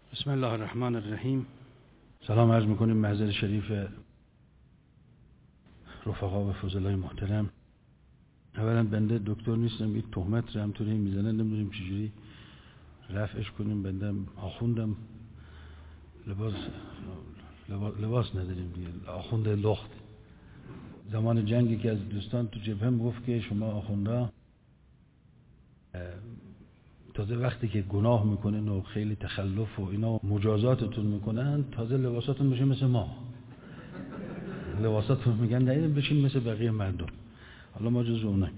بسم الله الرحمن الرحیم. سلام عرض میکنیم محضر شریف رفقا و فضلای محترم. اولا بنده دکتر نیستم، یک تهمت رو همطوری میزنن، نمیدونیم چجوری رفعش کنیم. بنده آخوندم، لباس نداریم دیگه، آخوند لخت. زمان جنگی که از دوستان تو جبهه گفت که شما آخوندا تازه وقتی که گناه میکنن و خیلی تخلف و اینا مجازاتتون میکنن، تازه لباساتون بشه مثل ما. لباساتون میگن نه بشین مثل بقیه مردم. حالا ما جز اونایی.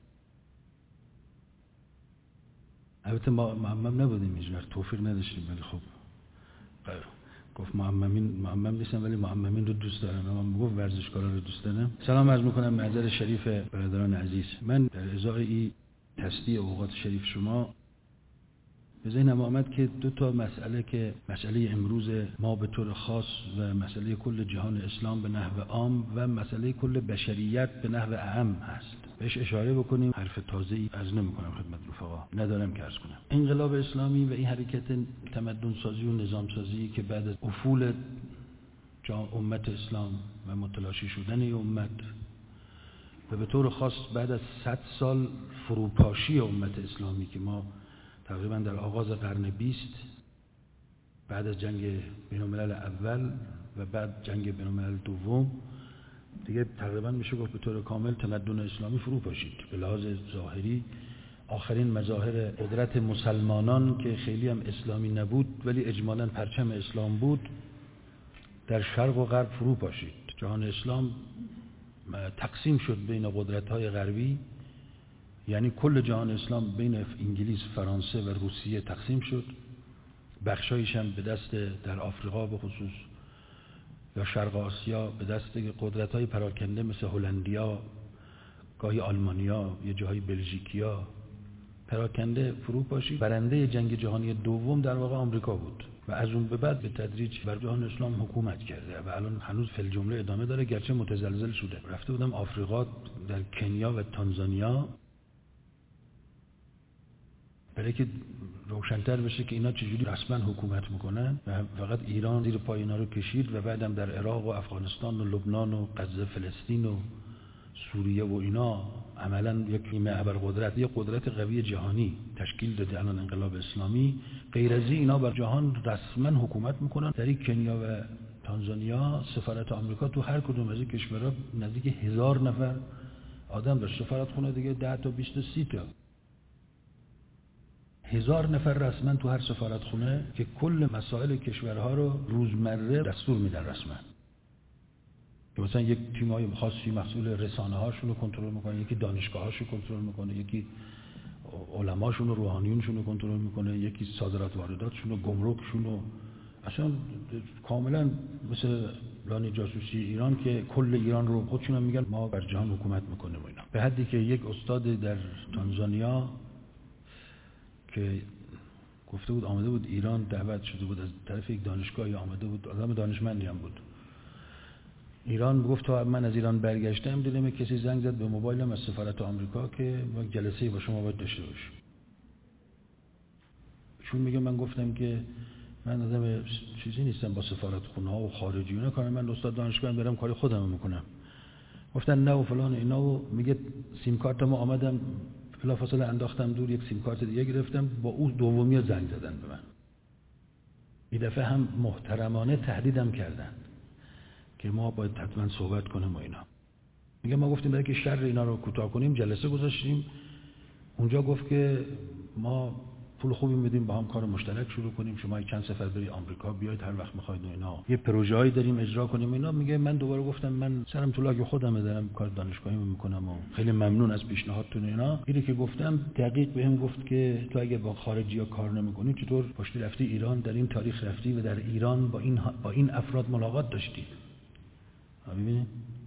البته ما معمم نبودیم، هیچ وقت توفیق نداشتیم، ولی خب گفت معمم نیستم ولی معممین رو دوست دارم. من گفت ورزشکارا رو دوست دارم. سلام عرض میکنم محضر شریف برادران عزیز. من در ازای این تصدیع اوقات شریف شما به ذهنم آمد که دو تا مسئله که مسئله امروز ما به طور خاص و مسئله کل جهان اسلام به نحو عام و مسئله کل بشریت به نحو اعم هست، بهش اشاره بکنیم. حرف تازه‌ای عرض نمی‌کنم خدمت رفقا، ندارم که عرض کنم. انقلاب اسلامی و این حرکت تمدن سازی و نظام سازی که بعد از افول امت اسلام و متلاشی شدن امت و به طور خاص بعد از 100 سال فروپاشی امت اسلامی که ما تقریبا در آغاز قرن 20 بعد از جنگ بین‌الملل اول و بعد جنگ بین‌الملل دوم دیگه تقریبا میشه گفت به طور کامل تمدن اسلامی فرو پاشید. به لحاظ ظاهری آخرین مظاهر قدرت مسلمانان که خیلی هم اسلامی نبود ولی اجمالاً پرچم اسلام بود در شرق و غرب فرو پاشید. جهان اسلام تقسیم شد بین قدرت‌های غربی، یعنی کل جهان اسلام بین انگلیس، فرانسه و روسیه تقسیم شد. بخشایش هم به دست در آفریقا به خصوص یا شرق آسیا به دست قدرت‌های پراکنده مثل هلندیا، گاهی آلمانیا، یه جاهای بلژیکیا پراکنده فرو پاشید. برنده جنگ جهانی دوم در واقع آمریکا بود و از اون به بعد به تدریج بر جهان اسلام حکومت کرده و الان هنوز فی الجمله ادامه داره، گرچه متزلزل شده. رفته بودم آفریقا در کنیا و تانزانیا برای که روشن‌تر بشه که اینا چجوری رسما حکومت میکنن و فقط ایران زیر پای اینا رو کشید و بعدم در عراق و افغانستان و لبنان و غزه، فلسطین و سوریه و اینا عملاً یک نیمه ابرقدرت، یک قدرت قوی جهانی تشکیل داده الان انقلاب اسلامی. غیر از اینا بر جهان رسما حکومت میکنن. در کنیا و تانزانیا سفارت آمریکا تو هر کدوم از این کشورها نزدیک 1000 نفر آدم داشت. سفارتخونه دیگه 10 تا 20 تا 30 تا 1000 نفر رسما تو هر سفارتخونه که کل مسائل کشورها رو روزمره دستور میدن رسما. که مثلا یک تیمای خاصی مسئول رسانه هاشون رو کنترل میکنه، یکی دانشگاه هاشو کنترل میکنه، یکی علماشون و روحانیونشون رو کنترل میکنه، یکی صادرات وارداتشون و گمرکشون و اصلا کاملا مثل لانه جاسوسی ایران که کل ایران رو خودشون هم میگن ما بر جهان حکومت میکنیم و اینا. به حدی که یک استاد در تانزانیا که گفته بود آمده بود ایران، دعوت شده بود از طرف یک دانشگاهی آمده بود، آدم دانشمندی هم بود ایران، گفت تا من از ایران برگشتم دیدم کسی زنگ زد به موبایلم از سفارت آمریکا که ما جلسه‌ای با شما باید داشته باشیم. چون میگه من گفتم که من آدم چیزی نیستم با سفارتخونه‌ها و خارجیونه کار، من استاد دانشگاه برم کار خودم میکنم. گفتن نه و فلان اینا و میگه سیم کارتمو آمدم بلافاصله انداختم دور، یک سیم کارت دیگه گرفتم، با اون دومی زنگ زدن به من. این دفعه هم محترمانه تهدیدم کردن که ما باید حتما صحبت کنیم و اینا. میگه ما گفتیم برای که شر اینا رو کوتاه کنیم جلسه گذاشتیم. اونجا گفت که ما پول خوبی میدیم با هم کار مشترک شروع کنیم، شما چند سفر بری آمریکا بیاید هر وقت میخواید و اینا، یه پروژه‌ای داریم اجرا کنیم اینا. میگه من دوباره گفتم من سرم تو لاگ خودم دارم کار دانشگاهی میکنم و خیلی ممنون از پیشنهادتون اینا. اینی که گفتم دقیق بهم گفت که تو اگه با خارجی‌ها کار نمی‌کنی چطور پشت رفتی ایران، در این تاریخ رفتی و در ایران با این افراد ملاقات داشتی. ببینید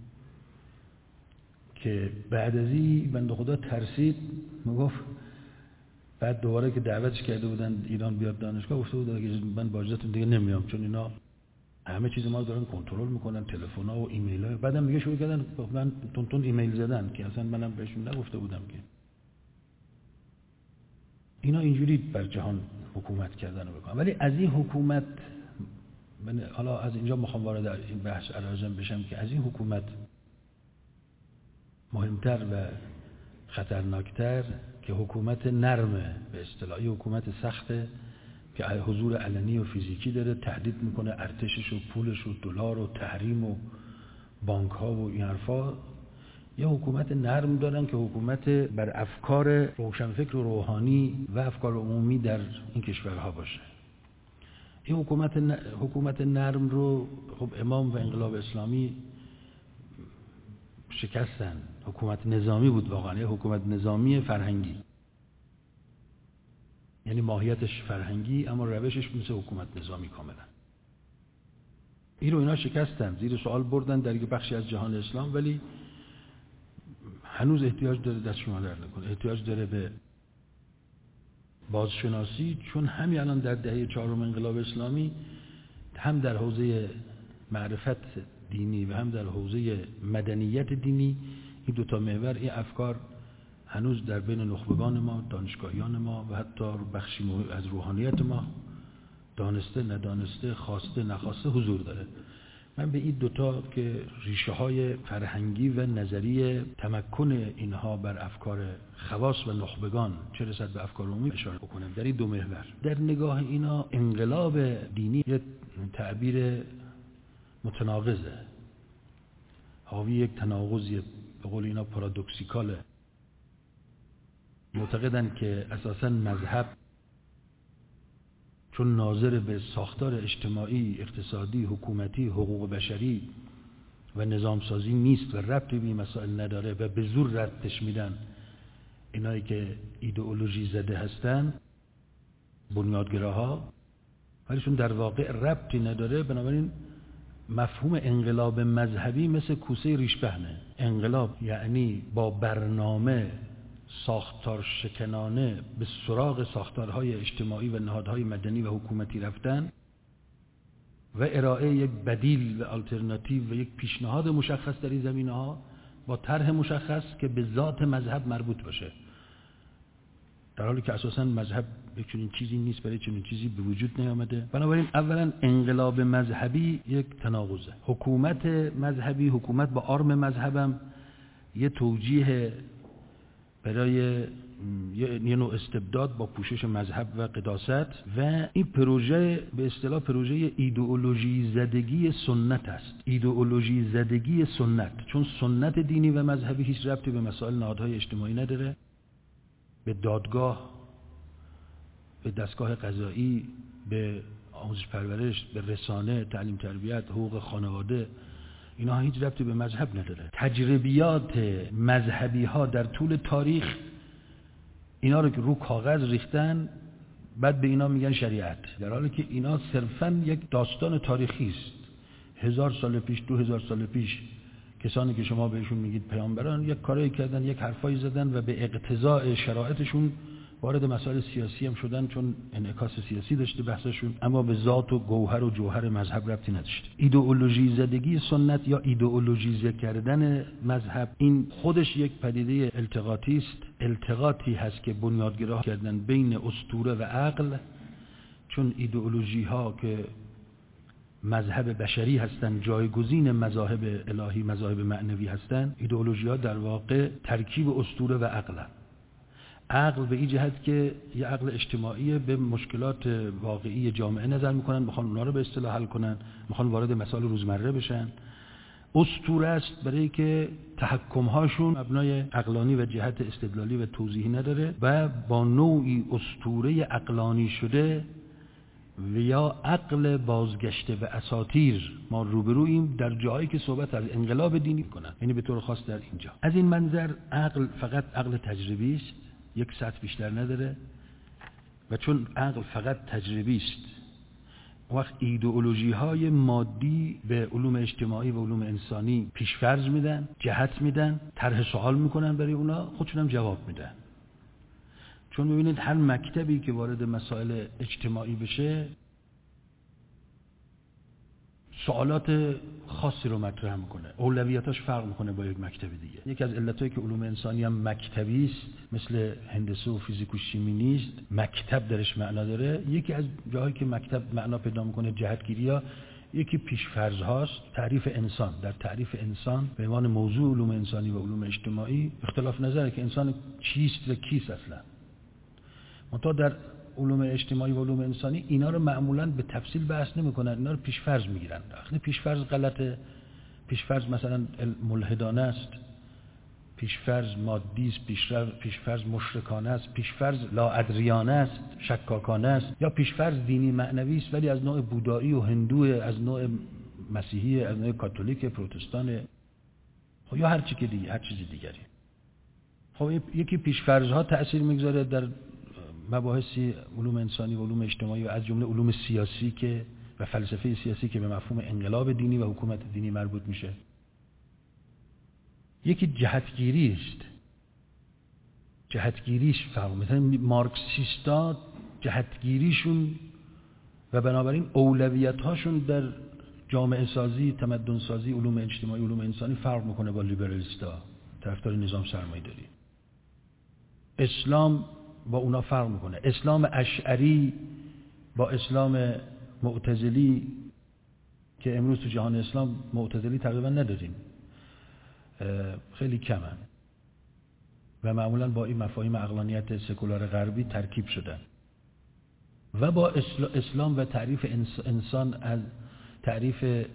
که بعد از این بنده خدا ترسید، میگفت بعد دوباره که دعوتش کرده بودن ایران بیاد دانشگاه گفته بود اگه من با اجازهتون دیگه نمیام، چون اینا همه چیز ما رو دارن کنترل میکنن، تلفن‌ها و ایمیل‌ها. بعدم میگه شروع کردن من تون ایمیل زدن که اصلا منم بهشون نگفته بودم که اینا اینجوری بر جهان حکومت کردن رو بکنن. ولی از این حکومت من حالا از اینجا میخوام وارد این بحث علازم بشم که از این حکومت مهمتر و خطرناکتر که حکومت نرمه، به اصطلاح حکومت سخته که حضور علنی و فیزیکی داره، تهدید میکنه ارتشش و پولش و دلار و تحریم و بانک ها و این حرفا. یه حکومت نرم دارن که حکومت بر افکار روشنفکر و روحانی و افکار عمومی در این کشورها باشه. این حکومت نرم رو خب امام و انقلاب اسلامی شکستن. حکومت نظامی بود واقعا، یه حکومت نظامی فرهنگی، یعنی ماهیتش فرهنگی اما روشش مثل حکومت نظامی کاملا. این رو اینا شکستن، زیر سوال بردن در یک بخشی از جهان اسلام، ولی هنوز احتیاج داره دست شما در نکنه، احتیاج داره به بازشناسی، چون همین الان در دهه چهارم انقلاب اسلامی هم در حوزه معرفت دینی و هم در حوزه مدنیت دینی این دوتا محور، این افکار هنوز در بین نخبگان ما، دانشگاهیان ما و حتی بخشی از روحانیت ما دانسته ندانسته، خواسته نخواسته حضور داره. من به این دوتا که ریشه های فرهنگی و نظری تمکن اینها بر افکار خواص و نخبگان چه رسد به افکار عمومی اشاره بکنم. در این دو محور در نگاه اینا انقلاب دینی یک تعبیر متناقضه، حاوی یک تناقضیه، به قول اینا پارادوکسیکاله. معتقدن که اساساً مذهب چون ناظر به ساختار اجتماعی، اقتصادی، حکومتی، حقوق بشری و نظام سازی نیست و ربطی به این مسائل نداره و به زور ردش میدن اینایی که ایدئولوژی زده هستن، بنیادگراها، ولی چون در واقع ربطی نداره، بنابراین مفهوم انقلاب مذهبی مثل کوسه ریش پهنه. انقلاب یعنی با برنامه ساختار شکنانه به سراغ ساختارهای اجتماعی و نهادهای مدنی و حکومتی رفتن و ارائه یک بدیل و آلترناتیو و یک پیشنهاد مشخص در این زمینه‌ها با طرح مشخص که به ذات مذهب مربوط باشه، در حالی که اساساً مذهب یک چنین چیزی نیست، برای چنین چیزی به وجود نیامده. بنابراین اولا انقلاب مذهبی یک تناقضه. حکومت مذهبی، حکومت با آرم مذهبم یه توجیه برای یه نوع استبداد با پوشش مذهب و قداست و این پروژه به اصطلاح پروژه ایدئولوژی زدگی سنت است. ایدئولوژی زدگی سنت، چون سنت دینی و مذهبی هیچ ربطی به مسائل نهادهای اجتماعی نداره، به دادگاه، به دستگاه قضایی، به آموزش پرورش، به رسانه، تعلیم تربیت، حقوق خانواده، اینا هیچ ربطی به مذهب نداره. تجربیات مذهبی ها در طول تاریخ اینا رو که رو کاغذ ریختن، بعد به اینا میگن شریعت، در حالی که اینا صرفاً یک داستان تاریخی است. 1000 سال پیش، 2000 سال پیش کسانی که شما بهشون میگید پیامبران یک کاری کردن، یک حرفایی زدن و به اقتضاء شرایطشون وارد مسائل سیاسی هم شدن، چون انعکاس سیاسی داشته بحثشون، اما به ذات و گوهر و جوهر مذهب ربطی نداشته. ایدئولوژی زدگی سنت یا ایدئولوژیزه کردن مذهب، این خودش یک پدیده التقاطی است. التقاطی هست که بنیادگرا کردن بین اسطوره و عقل، چون ایدئولوژی ها که مذهب بشری هستند، جایگزین مذاهب الهی، مذاهب معنوی هستند. ایدئولوژی ها در واقع ترکیب اسطوره و عقل. عقل به این جهت که یه عقل اجتماعی به مشکلات واقعی جامعه نظر میکنن، میخوان اونا رو به اصطلاح حل کنن، میخوان وارد مسائل روزمره بشن. اسطوره است برای که تحکم‌هاشون مبنای عقلانی و جهت استدلالی و توضیحی نداره و با نوعی اسطوره عقلانی شده و یا عقل بازگشته به اساطیر ما روبرویم در جایی که صحبت از انقلاب دینی کنن، یعنی به طور خاص در اینجا. از این منظر عقل فقط عقل تجربی است، یک سطح بیشتر نداره و چون عقل فقط تجربی است، وقت ایدئولوژی های مادی به علوم اجتماعی و علوم انسانی پیشفرض میدن، جهت میدن، طرح سوال میکنن برای اونا، خودشون هم جواب میدن. چون ببینید هر مکتبی که وارد مسائل اجتماعی بشه سوالات خاصی رو مطرح میکنه، اولویتاش فرق میکنه با یک مکتب دیگه. یکی از علتایی که علوم انسانی هم مکتبی است، مثل هندسه و فیزیک و شیمی نیست، مکتب درش معنا داره. یکی از جاهایی که مکتب معنا پیدا میکنه، جهتگیری‌ها، یکی پیش‌فرض هاست. تعریف انسان، در تعریف انسان به عنوان موضوع علوم انسانی و علوم اجتماعی اختلاف نظره که انسان چیست و کیست اصلا. منتها در علوم اجتماعی و علوم انسانی اینا رو معمولاً به تفصیل بحث نمی‌کنن، اینا رو پیش‌فرض می‌گیرن. وقتی پیش‌فرض غلطه، پیش‌فرض مثلا ملحدانه است، پیش‌فرض مادی است، پیش‌فرض مشرکانه است، پیش‌فرض لاادریانه است، شکاکانه است، یا پیش‌فرض دینی معنوی است ولی از نوع بودایی و هندو، از نوع مسیحی، از نوع کاتولیک، پروتستان، یا هر چی که دیگه، هر چیز دیگری. خب یکی پیش‌فرض ها تأثیر می‌گذاره در مباحثی علوم انسانی و علوم اجتماعی و از جمله علوم سیاسی که و فلسفه سیاسی که به مفهوم انقلاب دینی و حکومت دینی مربوط میشه. یکی جهتگیری است. جهتگیریش فرق. مثلا مارکسیستا جهتگیریشون و بنابراین اولویت هاشون در جامعه سازی، تمدن سازی، علوم اجتماعی، علوم انسانی فرق میکنه با لیبرالیستا، طرفدار نظام سرمایه‌داری. اسلام با اونا فرق میکنه. اسلام اشعری با اسلام معتزلی که امروز تو جهان اسلام معتزلی تقریبا نداریم، خیلی کمن و معمولا با این مفاهیم عقلانیت سکولار غربی ترکیب شدن و با اسلام و تعریف انسان از تعریف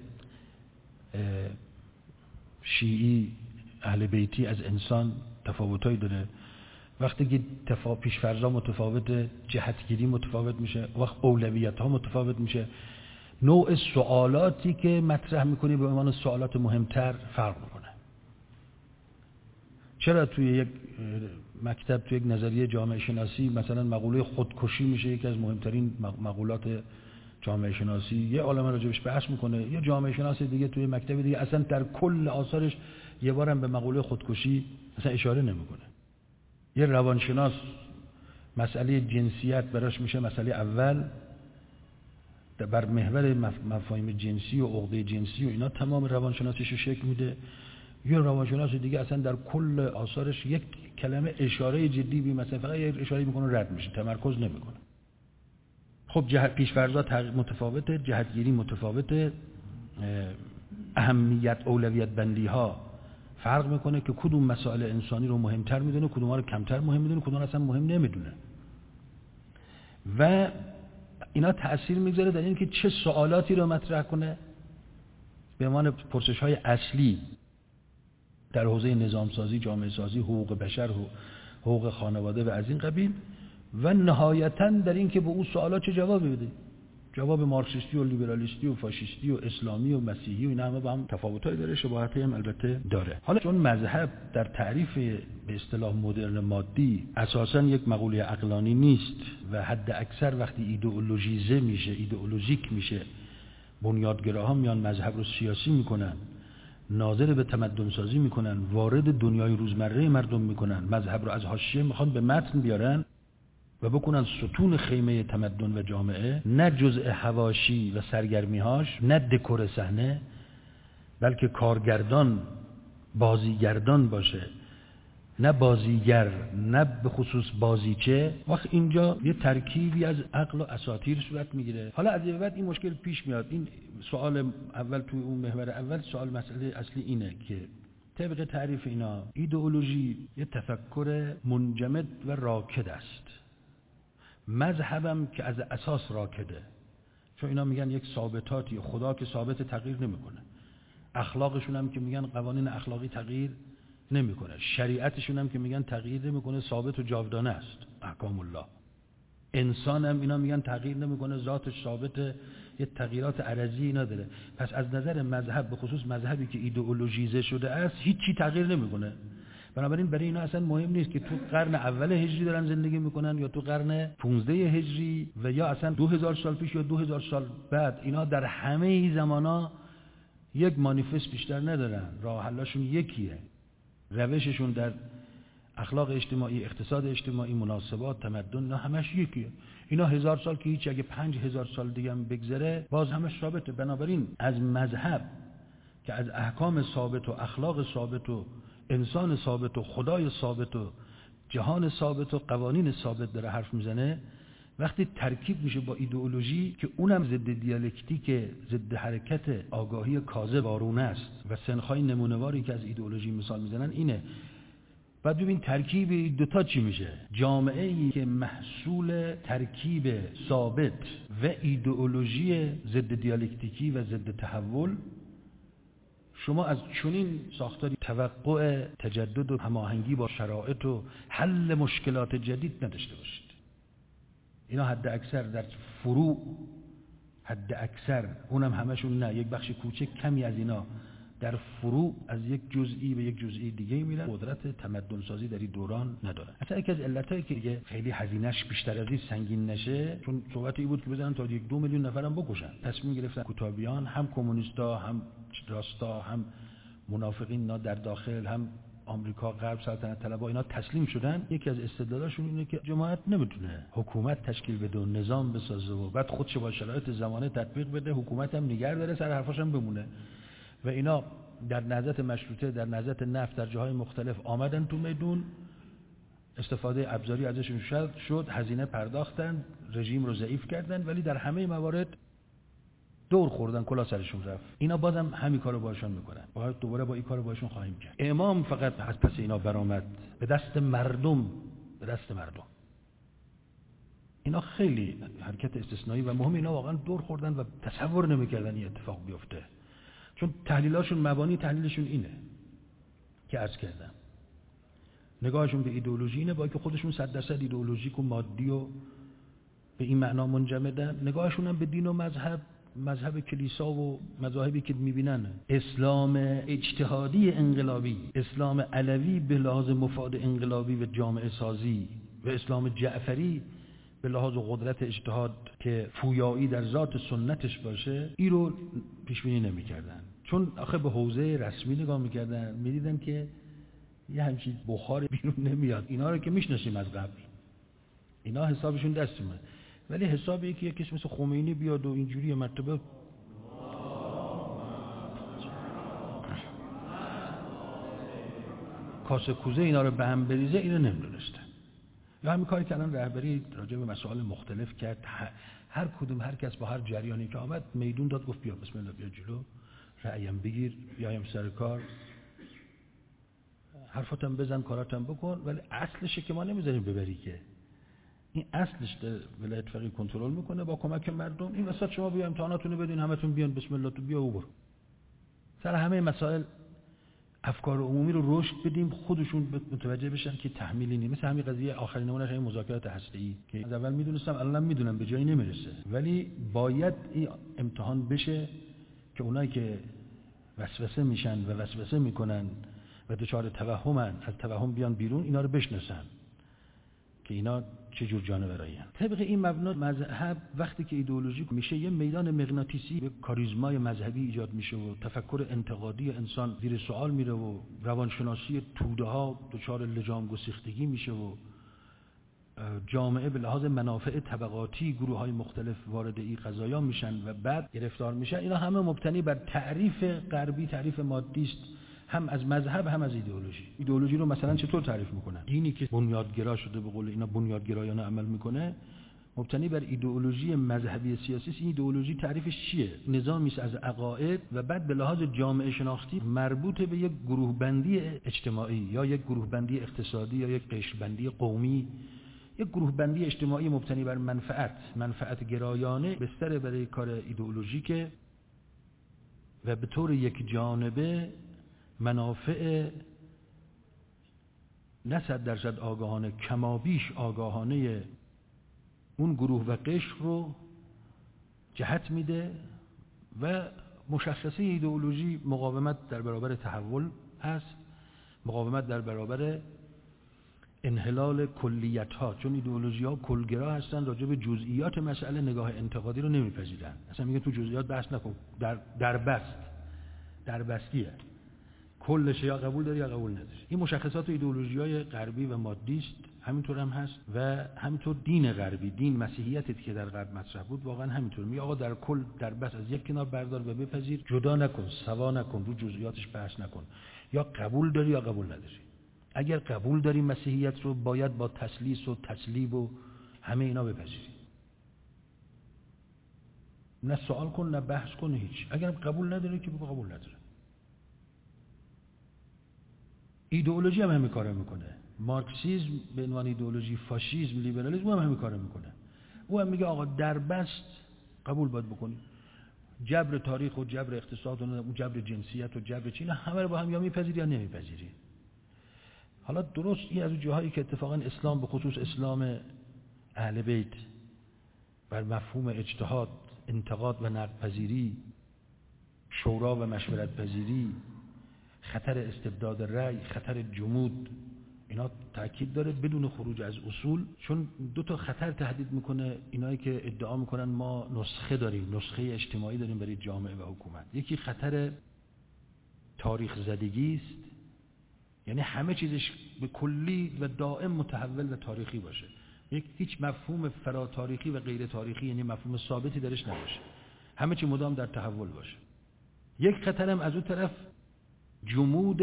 شیعی اهل بیتی از انسان تفاوتایی داره. وقتی که پیش‌فرض‌ها متفاوته، جهتگیری متفاوت میشه، وقت اولویت‌ها متفاوت میشه، نوع سوالاتی که مطرح میکنی به عنوان سوالات مهمتر فرق میکنه. چرا توی یک مکتب، توی یک نظریه جامعه شناسی مثلا مقوله خودکشی میشه یکی از مهمترین مقولات جامعه شناسی، یه عالمه راجبش بحث میکنه، یه جامعه شناسی دیگه توی مکتب دیگه اصلا در کل آثارش یه بارم به مقوله خودکشی اصلا اشاره نمیکنه. یه روانشناس مسئله جنسیت براش میشه مسئله اول، بر محور مفاهیم جنسی و عقده جنسی و اینا تمام روانشناسیشو شکل میده. یه روانشناس دیگه اصلا در کل آثارش یک کلمه اشاره جدی بی مثلا فقط یه اشاره میکنه رد میشه، تمرکز نمیکنه. خب پیش‌فرض‌ها متفاوته، جهتگیری متفاوته، اهمیت اولویت بندی ها فرق میکنه که کدوم مسائل انسانی رو مهمتر میدونه، کدوم رو کمتر مهم میدونه، کدوم رو اصلا مهم نمیدونه. و اینا تأثیر میذاره در اینکه چه سوالاتی رو مطرح کنه به عنوان پرسش‌های اصلی در حوزه نظام سازی، جامعه سازی، حقوق بشر، حقوق خانواده و از این قبیل، و نهایتاً در این که به اون سوالات چه جوابی بده. جواب مارکسیستی و لیبرالیستی و فاشیستی و اسلامی و مسیحی و اینا همه با هم تفاوتایی داره، شباهتی هم البته داره. حالا چون مذهب در تعریف به اصطلاح مدرن مادی اساساً یک مقوله عقلانی نیست و حد اکثر وقتی ایدئولوژیزه میشه، ایدئولوژیک میشه، بنیادگراها میان مذهب رو سیاسی میکنن، ناظر به تمدن سازی میکنن، وارد دنیای روزمره مردم میکنن، مذهب رو از حاشیه میخوان به متن بیارن و بکنن ستون خیمه تمدن و جامعه، نه جزء حواشی و سرگرمی‌هاش، نه دکور صحنه، بلکه کارگردان، بازیگردان باشه، نه بازیگر، نه به خصوص بازیچه. وقت اینجا یه ترکیبی از عقل و اساطیر صورت میگیره. حالا از این بعد این مشکل پیش میاد. این سوال اول توی اون محور اول، سوال مسئله اصلی اینه که طبق تعریف اینا ایدئولوژی یه تفکر منجمد و راکد است. مذهبم که از اساس راکده، چون اینا میگن یک ثابتاتی، خدا که ثابت تغییر نمیکنه، اخلاقشون هم که میگن قوانین اخلاقی تغییر نمیکنه، شریعتشون هم که میگن تغییر نمیکنه، ثابت و جاودانه است، احکام الله. انسان هم اینا میگن تغییر نمیکنه، ذاتش ثابته، یه تغییرات عرضی اینا داره. پس از نظر مذهب، به خصوص مذهبی که ایدئولوژیزه شده است، هیچی تغییر نمیکنه. بنابراین برای اینا اصلا مهم نیست که تو قرن اول هجری دارن زندگی میکنن یا تو قرن 15 هجری و یا اصلا 2000 سال پیش یا 2000 سال بعد. اینا در همه زمانا یک مانیفست بیشتر ندارن، راه حلشون یکیه، روششون در اخلاق اجتماعی، اقتصاد اجتماعی، مناسبات، تمدن، نه همش یکیه. اینا 1000 سال که هیچ، اگه 5000 سال دیگه هم بگذره باز همش ثابته. بنابراین از مذهب که از احکام ثابت و اخلاق ثابت و انسان ثابت و خدای ثابت و جهان ثابت و قوانین ثابت داره حرف میزنه وقتی ترکیب میشه با ایدئولوژی که اونم ضد دیالکتیک، ضد حرکت آگاهی کاذب وارونه است و سنخای نمونه‌واری که از ایدئولوژی مثال میزنن اینه. بعد ببین ترکیب این دوتا چی میشه؟ جامعه‌ای که محصول ترکیب ثابت و ایدئولوژی ضد دیالکتیکی و ضد تحول، شما از چنین ساختاری توقع تجدد و هماهنگی با شرایط و حل مشکلات جدید نداشته باشید. اینا حد اکثر در فروع، حد اکثر اونم همشون نه، یک بخش کوچک کمی از اینا در فروع از یک جزئی به یک جزئی دیگه میرن، قدرت تمدن سازی در این دوران ندارن. اصلا یکی از علتایی که دیگه خیلی هزینه‌اش بیشتر از این سنگین نشه، چون صحبت این بود که بزنن تا 1-2 میلیون نفرم بکشن. تصمیم گرفتن کوتاه‌بیان، هم کمونیستا، هم راستا، هم منافقین در داخل، هم آمریکا غرب، سلطنت طلبها، اینا تسلیم شدن. یکی از استدلالاشون اینه که جماعت نمیتونه حکومت تشکیل بده و نظام بسازه و بعد خودش با شرایط زمانه تطبیق بده، حکومت هم نگه داره، سر حرفاش هم بمونه. و اینا در نهضت مشروطه، در نهضت نفت، در جاهای مختلف آمدن تو میدون، استفاده ابزاری ازشون شد، هزینه پرداختن، رژیم رو ضعیف کردن، ولی در همه موارد دور خوردن، کلا سرشون رفت. اینا بازم همین کارو باشون میکنن. باید دوباره با این کارو باشون خواهیم کرد. امام فقط از پس اینا برآمد به دست مردم، به دست مردم. اینا خیلی حرکت استثنایی و مهم. اینا واقعا دور خوردن و تصور نمیکردن این اتفاق بیفته. چون تحلیلاشون، مبانی تحلیلشون اینه که عرض کردم، نگاهشون به ایدئولوژی اینه، با اینکه خودشون 100% ایدئولوژیک و مادی و به این معنا منجمدن. نگاهشون هم به دین و مذهب کلیسا و مذاهبی که میبینن اسلام اجتهادی انقلابی، اسلام علوی به لحاظ مفاد انقلابی و جامعه سازی، و اسلام جعفری به لحاظ قدرت اجتهاد که پویایی در ذات سنتش باشه، این رو پیش بینی نمی‌کردن. چون آخه به حوزه رسمی نگاه می‌کردن، می‌دیدن که یه همچین بخار بیرون نمیاد. اینا رو که میشناسیم از قبل، اینا حسابشون دستمه. ولی حسابی که یکی مثل خمینی بیاد و اینجوری مرتبه کاسه کوزه اینا رو به هم بریزه، اینو نمی‌دونستن. یا همین کاری که الان رهبری راجع به مسائل مختلف کرد، هر کدوم هر کس با هر جریانی که آمد میدون داد، گفت بیا بسم الله، بیا جلو، رأیم بگیر، بیایم سر کار، حرفاتم بزن، کاراتم بکن. ولی اصلش که ما نمیذاریم ببری، که این اصلش ولایت فقیه کنترل میکنه با کمک مردم. این وسط شما بیا امتحاناتونو بدین، همتون بیان بسم الله تو بیا و برو. سر همه مسائل افکار عمومی رو رشد بدیم، خودشون متوجه بشن که تحمیلی نیست. مثل همین قضیه آخرین نمونهش همین مذاکرات هسته‌ای که از اول میدونستم، الانم میدونم به جایی نمیرسه، ولی باید این امتحان بشه که اونایی که وسوسه میشن و وسوسه میکنن و دچار توهمن، از توهم بیان بیرون، اینا رو بشناسن که اینا چه جور جانورایین. طبق این مبنا مذهب وقتی که ایدئولوژیک میشه، یه میدان مغناطیسی، یه کاریزمای مذهبی ایجاد میشه و تفکر انتقادی انسان زیر سوال میره و روانشناسی توده ها دچار لجام گسیختگی میشه و جامعه به لحاظ منافع طبقاتی گروه های مختلف وارد این قضایا میشن و بعد گرفتار میشن. اینا همه مبتنی بر تعریف غربی، تعریف مادی است، هم از مذهب هم از ایدئولوژی. ایدئولوژی رو مثلا چطور تعریف میکنن؟ دینی که بنیادگرا شده، به قول اینا بنیادگرایانه عمل میکنه، مبتنی بر ایدئولوژی مذهبی سیاسی. این ایدئولوژی تعریفش چیه؟ نظامی است از عقاید و بعد به لحاظ جامعه شناختی مربوط به یک گروه بندی اجتماعی یا یک گروه بندی اقتصادی یا یک قشر بندی قومی، یک گروه بندی اجتماعی مبتنی بر منفعت گرایانه بستر برای کار ایدئولوژیک و به طور یک جانبه منافع نه 100% آگاهانه، کمابیش آگاهانه اون گروه و قشر رو جهت میده. و مشخصه ایدئولوژی مقاومت در برابر تحول هست، مقاومت در برابر انحلال کلیت ها، چون ایدئولوژی ها کلگرا هستن، راجع به جزئیات مسئله نگاه انتقادی رو نمیپذیرن. اصلا میگن تو جزئیات بحث نکن، در بستیه، کلش یا قبول داری یا قبول نداری. این مشخصات ایدئولوژی‌های غربی و مادی است، همینطور هم هست. و همینطور دین غربی، دین مسیحیتی که در غرب مطرح بود، واقعا همینطور میگه آقا در کل در بس از یک کنار بردار و بپذیر، جدا نکن، سوا نکن، رو جزئیاتش بحث نکن، یا قبول داری یا قبول نداری. اگر قبول داری مسیحیت رو، باید با تسلیس و تسلیب و همه اینا بپذیری. نه سوال کن نه بحث کن هیچ. اگر قبول نداره که بگو قبول نداره. ایدئولوژی هم همین کارو میکنه. مارکسیسم به عنوان ایدئولوژی، فاشیسم، لیبرالیسم هم همین کارو میکنه. او هم میگه آقا دربست قبول باید بکنی. جبر تاریخ و جبر اقتصاد و جبر جنسیت و جبر چین همه رو با هم یا میپذیری یا نمیپذیری. حالا درست این از اون جاهایی که اتفاقا اسلام به خصوص اسلام اهل بیت بر مفهوم اجتهاد، انتقاد و نقد پذیری، شورا و مشورت پذیری، خطر استبداد رأی، خطر جمود، اینا تاکید داره بدون خروج از اصول. چون دو تا خطر تهدید میکنه اینایی که ادعا میکنن ما نسخه داریم، نسخه اجتماعی داریم برای جامعه و حکومت. یکی خطر تاریخ زدگی است، یعنی همه چیزش به کلی و دائم متحول و تاریخی باشه، هیچ مفهوم فراتاریخی و غیر تاریخی، یعنی مفهوم ثابتی درش نباشه، همه چی مدام در تحول باشه. یک خطرم از اون طرف جمود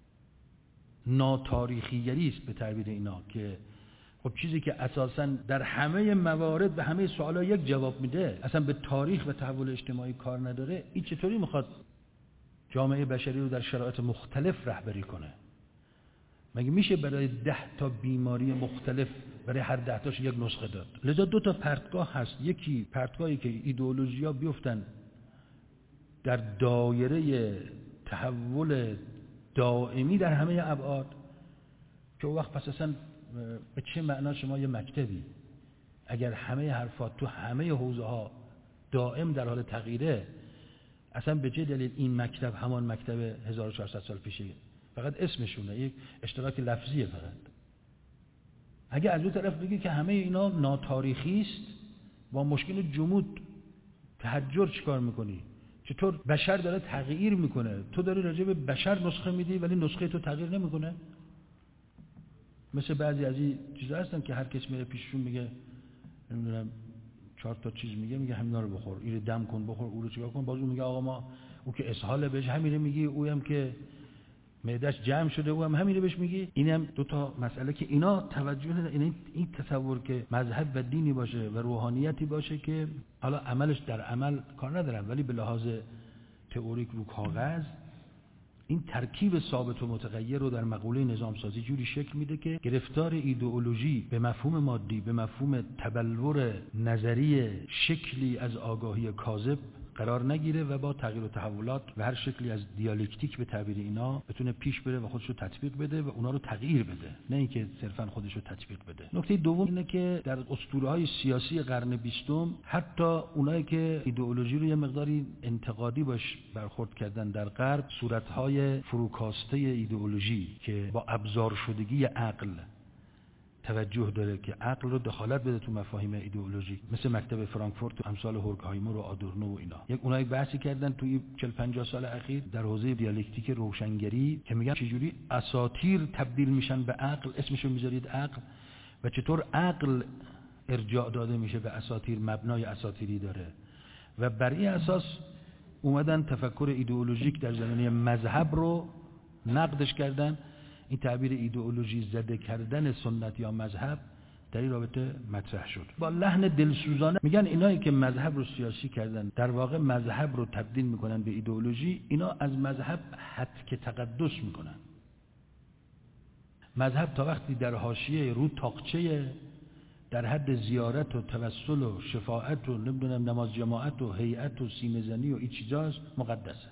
ناتاریخیگری است به تعبیر اینا، که خب چیزی که اساساً در همه موارد به همه سوالا یک جواب میده، اصلا به تاریخ و تحول اجتماعی کار نداره، این چطوری میخواد جامعه بشری رو در شرایط مختلف رهبری کنه؟ مگه میشه برای 10 تا بیماری مختلف برای هر 10 تاش یک نسخه داد؟ لذا 2 تا پرتگاه هست. یکی پرتگاهی که ایدئولوژی‌ها بیفتن در دایره تحول دائمی در همه ابعاد، که اون وقت پس اصلا به چه معنا شما یه مکتبی اگر همه حرفات تو همه حوزه ها دائم در حال تغییره، اصلا به چه دلیل این مکتب همان مکتب 1400 سال پیشه؟ فقط اسمشونه، یک اشتراک لفظیه فقط. اگه از اون طرف بگی که همه اینا ناتاریخی است، با مشکل جمود تحجر چیکار میکنی؟ چطور بشر داره تغییر میکنه، تو داری راجع به بشر نسخه میدی ولی نسخه تو تغییر نمیکنه؟ مثل بعضی از این چیزا هستن که هر کس میره پیششون میگه نمیدونم 4 تا چیز میگه همینا رو بخور، اینو دم کن بخور، اون رو چیکار کن، باز اون میگه آقا ما او که اسهال بهش همینه میگی، او هم که معده‌اش جمع شده او هم همینه بهش میگی. اینم 2 تا مسئله که اینا توجه ندارن. این تصور که مذهب و دینی باشه و روحانیتی باشه که حالا عملش در عمل کار ندارن، ولی به لحاظ تئوریک رو کاغذ این ترکیب ثابت و متغیر رو در مقوله نظام سازی جوری شکل میده که گرفتار ایدئولوژی به مفهوم مادی، به مفهوم تبلور نظری شکلی از آگاهی کاذب قرار نگیره و با تغییر و تحولات و هر شکلی از دیالکتیک به تعبیر اینا بتونه پیش بره و خودش رو تطبیق بده و اونا رو تغییر بده، نه اینکه صرفا خودش رو تطبیق بده. نکته دوم اینه که در اسطوره‌های سیاسی قرن 20 حتی اونایی که ایدئولوژی رو یه مقداری انتقادی باش برخورد کردن در غرب، صورت‌های فروکاسته ایدئولوژی که با ابزار شدگی عقل توجه داره که عقل رو دخالت بده تو مفاهیم ایدئولوژیک، مثل مکتب فرانکفورت و امثال هورکهایمر و آدورنو و اینا. اونایی بحثی کردن توی 40-50 سال اخیر در حوزه دیالکتیک روشنگری که میگن چجوری اساطیر تبدیل میشن به عقل، اسمشو میذارید عقل، و چطور عقل ارجاع داده میشه به اساطیر، مبنای اساطیری داره، و بر این اساس اومدن تفکر ایدئولوژیک در زمینه مذهب رو نقدش کردن. این تعبیر ایدئولوژی زده کردن سنت یا مذهب در این رابطه مطرح شد. با لحن دلسوزانه میگن اینایی که مذهب رو سیاسی کردن در واقع مذهب رو تبدیل میکنن به ایدئولوژی، اینا از مذهب حتک تقدس میکنن. مذهب تا وقتی در حاشیه رو تاقچه در حد زیارت و توسل و شفاعت و نمیدونم نماز جماعت و هیئت و سینه زنی و این چیزاست، مقدسه،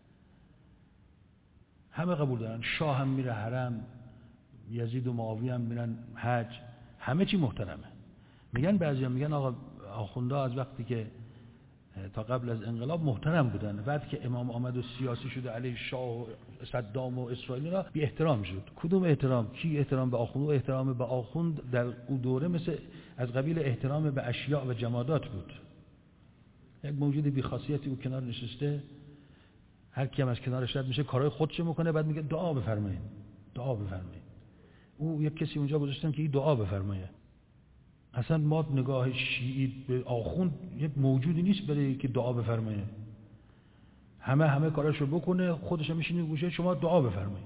همه قبول دارن. شاه هم میره حرم، یزید و معاویه هم میرن حج، همه چی محترمه. میگن بعضیا میگن آقا آخوندا از وقتی که تا قبل از انقلاب محترم بودن، بعد که امام آمد و سیاسی شده علیه شاه و صدام و اسرائیل را بی احترام شد. کدوم احترام؟ کی احترام به آخوند؟ و احترام به آخوند در اون دوره مثل از قبیل احترام به اشیاء و جمادات بود. یک موجود بی خاصیتی او کنار نشسته، هر کی هم از کنارش رد میشه کارهای خودشو میکنه، بعد میگه دعا بفرمایید، دعا بفرمایید. او یک کسی اونجا گذاشتن که این دعا بفرمایه. اصلا ما نگاه شیعی به آخوند یک موجودی نیست برای که دعا بفرمایه. همه کاراشو بکنه، خودش هم میشینه گوشه شما دعا بفرمایید.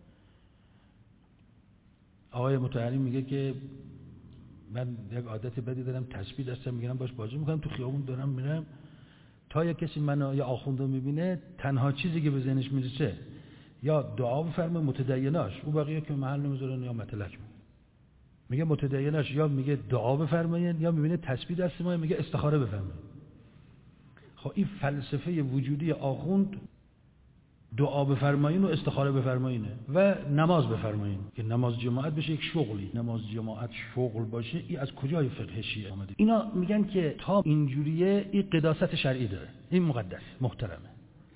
آقای مطهری میگه که من یک عادت بدی دارم، تسبیح دستم میگیرم باش بازی میکنم، تو خیابون دارم میرم تا یک کسی منو یا آخوند رو میبینه تنها چیزی که به ذهنش میرسه یا دعا بفرمه متدیناش، او بقیه که محل نمیذارن یا مطلق میگه متدیناش یا میگه دعا بفرمایید یا میبینه تسبیح دست ما میگه استخاره بفرمایید. خب این فلسفه وجودی آخوند دعا بفرمایین و استخاره بفرمایینه و نماز بفرمایین که نماز جماعت بشه یک شغلی، نماز جماعت شغل باشه. این از کجای فقه شیعه آمده؟ اینا میگن که تا اینجوریه این قداست شرعی داره، این مقدس محترمه.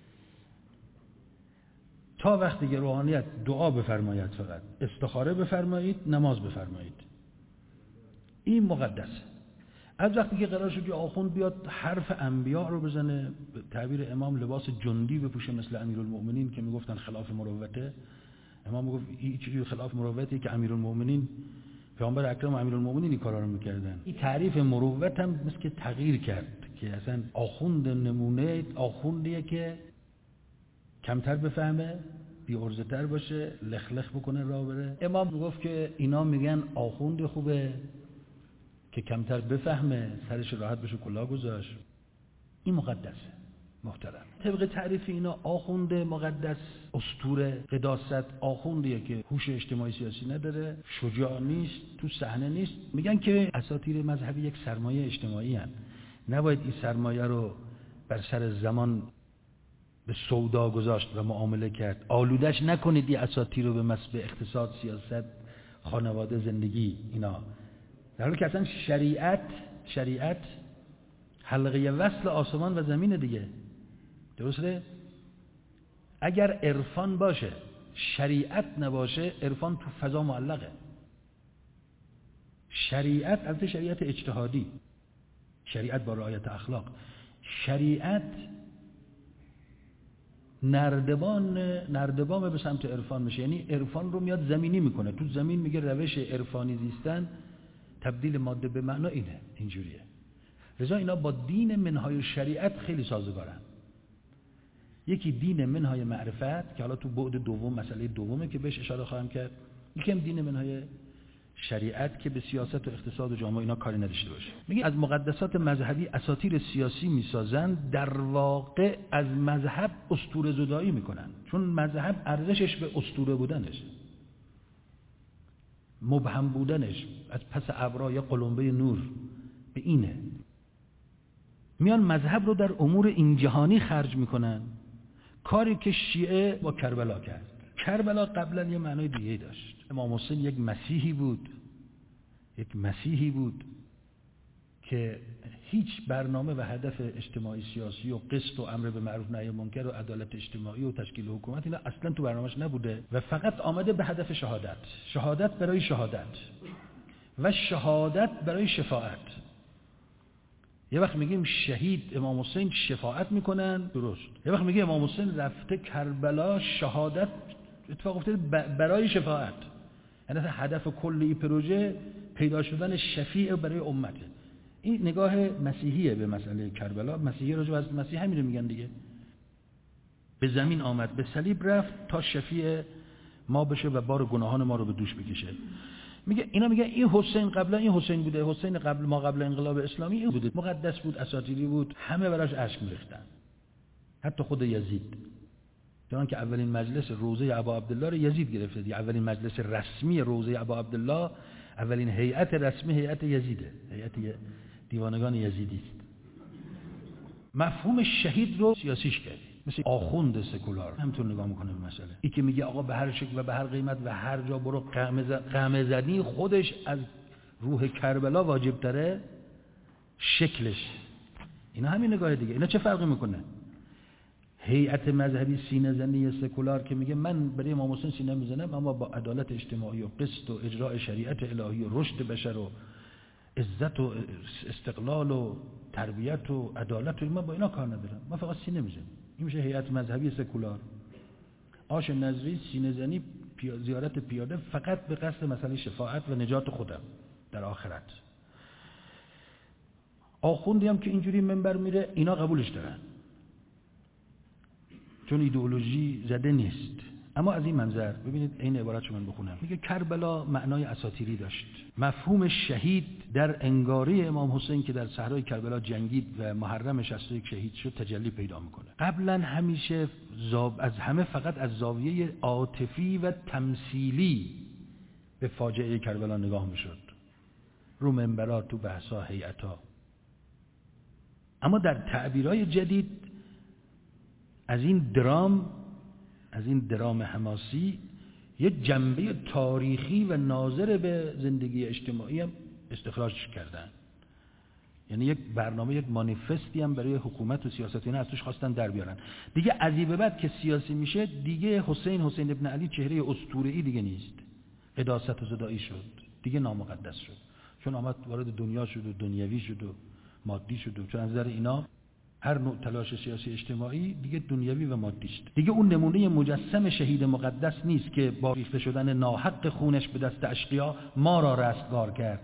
تا وقتی که روحانیت دعا بفرماید فقط استخاره بفرمایید نماز بفرمایید این مقدسه. از وقتی که قرار شد که آخوند بیاد حرف انبیاء رو بزنه، تعبیر امام لباس جندی بپوشه مثل امیرالمؤمنین که میگفتن خلاف مروته، امام میگفت این چیزی خلاف مروته که امیرالمؤمنین پیامبر اکرم و امیرالمؤمنین این کارا رو میکردن. این تعریف مروت هم مثل که تغییر کرد که اصلا آخوند نمونه آخوندیه که کمتر بفهمه، بی عرضه تر باشه، لخلخ بکنه راه بره. امام میگفت که اینا میگن آخوند خوبه که کمتر بفهمه، سرش راحت بشه کلاه گذاشت. این مقدسه محترم. طبق تعریف اینا آخوند مقدس اسطوره قداست آخوندیه که هوش اجتماعی سیاسی نداره، شجاع نیست، تو صحنه نیست. میگن که اساطیر مذهبی یک سرمایه اجتماعی هستند، نباید این سرمایه رو بر سر زمان به سودا گذاشت و معامله کرد. آلودش نکنید این اساطیر رو به مسب اقتصاد، سیاست، خانواده، زندگی اینا. در حالی که اصلا شریعت حلقه وصل آسمان و زمین دیگه، درسته؟ اگر عرفان باشه شریعت نباشه، عرفان تو فضا معلقه. شریعت البته شریعت اجتهادی، شریعت با رعایت اخلاق، شریعت نردبان به سمت عرفان میشه، یعنی عرفان رو میاد زمینی میکنه. تو زمین میگه روش عرفانی زیستن تبدیل ماده به معنا اینجوریه. لذا اینا با دین منهای شریعت خیلی سازگارن. یکی دین منهای معرفت که حالا تو بعد دوم مسئله دومه که بهش اشاره خواهم کرد، یکی هم دین منهای شریعت که به سیاست و اقتصاد و جامعه اینا کاری نداشته باشه. میگه از مقدسات مذهبی اساطیر سیاسی میسازن، در واقع از مذهب اسطوره زدایی میکنن، چون مذهب ارزشش به اسطوره بودنش، مبهم بودنش، از پس ابرا یا قلمبه نور به اینه. میان مذهب رو در امور این جهانی خرج میکنن، کاری که شیعه با کربلا کرد. کربلا قبلا یه معنای دیگه داشت. امام حسین یک مسیحی بود که هیچ برنامه و هدف اجتماعی سیاسی و قسط و امر به معروف نهی منکر و عدالت اجتماعی و تشکیل حکومت اینا اصلا تو برنامه‌اش نبوده و فقط آمده به هدف شهادت برای شهادت و شهادت برای شفاعت. یه وقت میگیم شهید امام حسین شفاعت میکنن، درست. یه وقت میگه امام حسین رفته کربلا شهادت اتفاق افتاده برای شفاعت. یعنی هدف کل این پروژه پیدا شدن شفیع برای امته. این نگاه مسیحیه به مسئله کربلا. مسیحی راجع به مسیح همین رو میگن دیگه. به زمین آمد، به صلیب رفت تا شفیع ما بشه و بار گناهان ما رو به دوش بکشه. اینا میگن این حسین قبلا این حسین بوده، حسین قبل ما قبل انقلاب اسلامی این بوده، مقدس بود، اساطیری بود، همه براش اشک میریختن، حتی خود یزید. چون که اولین مجلس روضه ابا عبدالله رو یزید گرفته دیگه. اولین مجلس رسمی روضه ابا عبدالله، اولین هیئت رسمی هیئت یزیده، هیئت دیوانگان یزیدی است. مفهوم شهید رو سیاسیش کرد، مثل آخوند سکولار همینطور نگاه میکنه به مسئله. این که میگه آقا به هر شکل و به هر قیمت و هر جا برو قمه زدی، خودش از روح کربلا واجب تره، شکلش. اینا همین نگاه دیگه. اینا چه فرقی میکنه؟ هیئت مذهبی سینه زنی سکولار که میگه من برای امام حسین سینه میزنم، اما با عدالت اجتماعی و قسط و اجراء شریعت الهی و رشد بشر و عزت و استقلال و تربیت و عدالت و من با اینا کار ندارم، من فقط سینه میزنم. این میشه هیئت مذهبی سکولار. آش نظری سینه زنی زیارت پیاده فقط به قصد مسئله شفاعت و نجات خودم در آخرت. آخوندی هم که اینجوری منبر میره اینا قبولش دارن، چون ایدئولوژی زده نیست، اما از این منظر ببینید این عبارتشو من بخونم. میگه کربلا معنای اساطیری داشت. مفهوم شهید در انگاره امام حسین که در صحرای کربلا جنگید و محرم 61 شهید شد تجلی پیدا میکنه. قبلا همیشه از همه فقط از زاویه عاطفی و تمثیلی به فاجعه کربلا نگاه میشد، رو منبرات، تو بحثا، هیئتا. اما در تعبیرهای جدید از این درام حماسی یه جنبه تاریخی و ناظر به زندگی اجتماعی هم استخراج کردن. یعنی یک برنامه، یک مانیفستی هم برای حکومت و سیاست اینا از توش خواستن در بیارن. دیگه از این به بعد که سیاسی میشه دیگه حسین ابن علی چهره اسطوره‌ای دیگه نیست. قداست و زدایی شد، دیگه نامقدس شد، چون آمد وارد دنیا شد و دنیوی شد و مادی شد و چون از نظر اینا هر نوع تلاش سیاسی اجتماعی دیگه دنیوی و مادی شد. دیگه اون نمونه مجسم شهید مقدس نیست که با ریخته شدن ناحق خونش به دست اشقیا ما را رستگار کرد،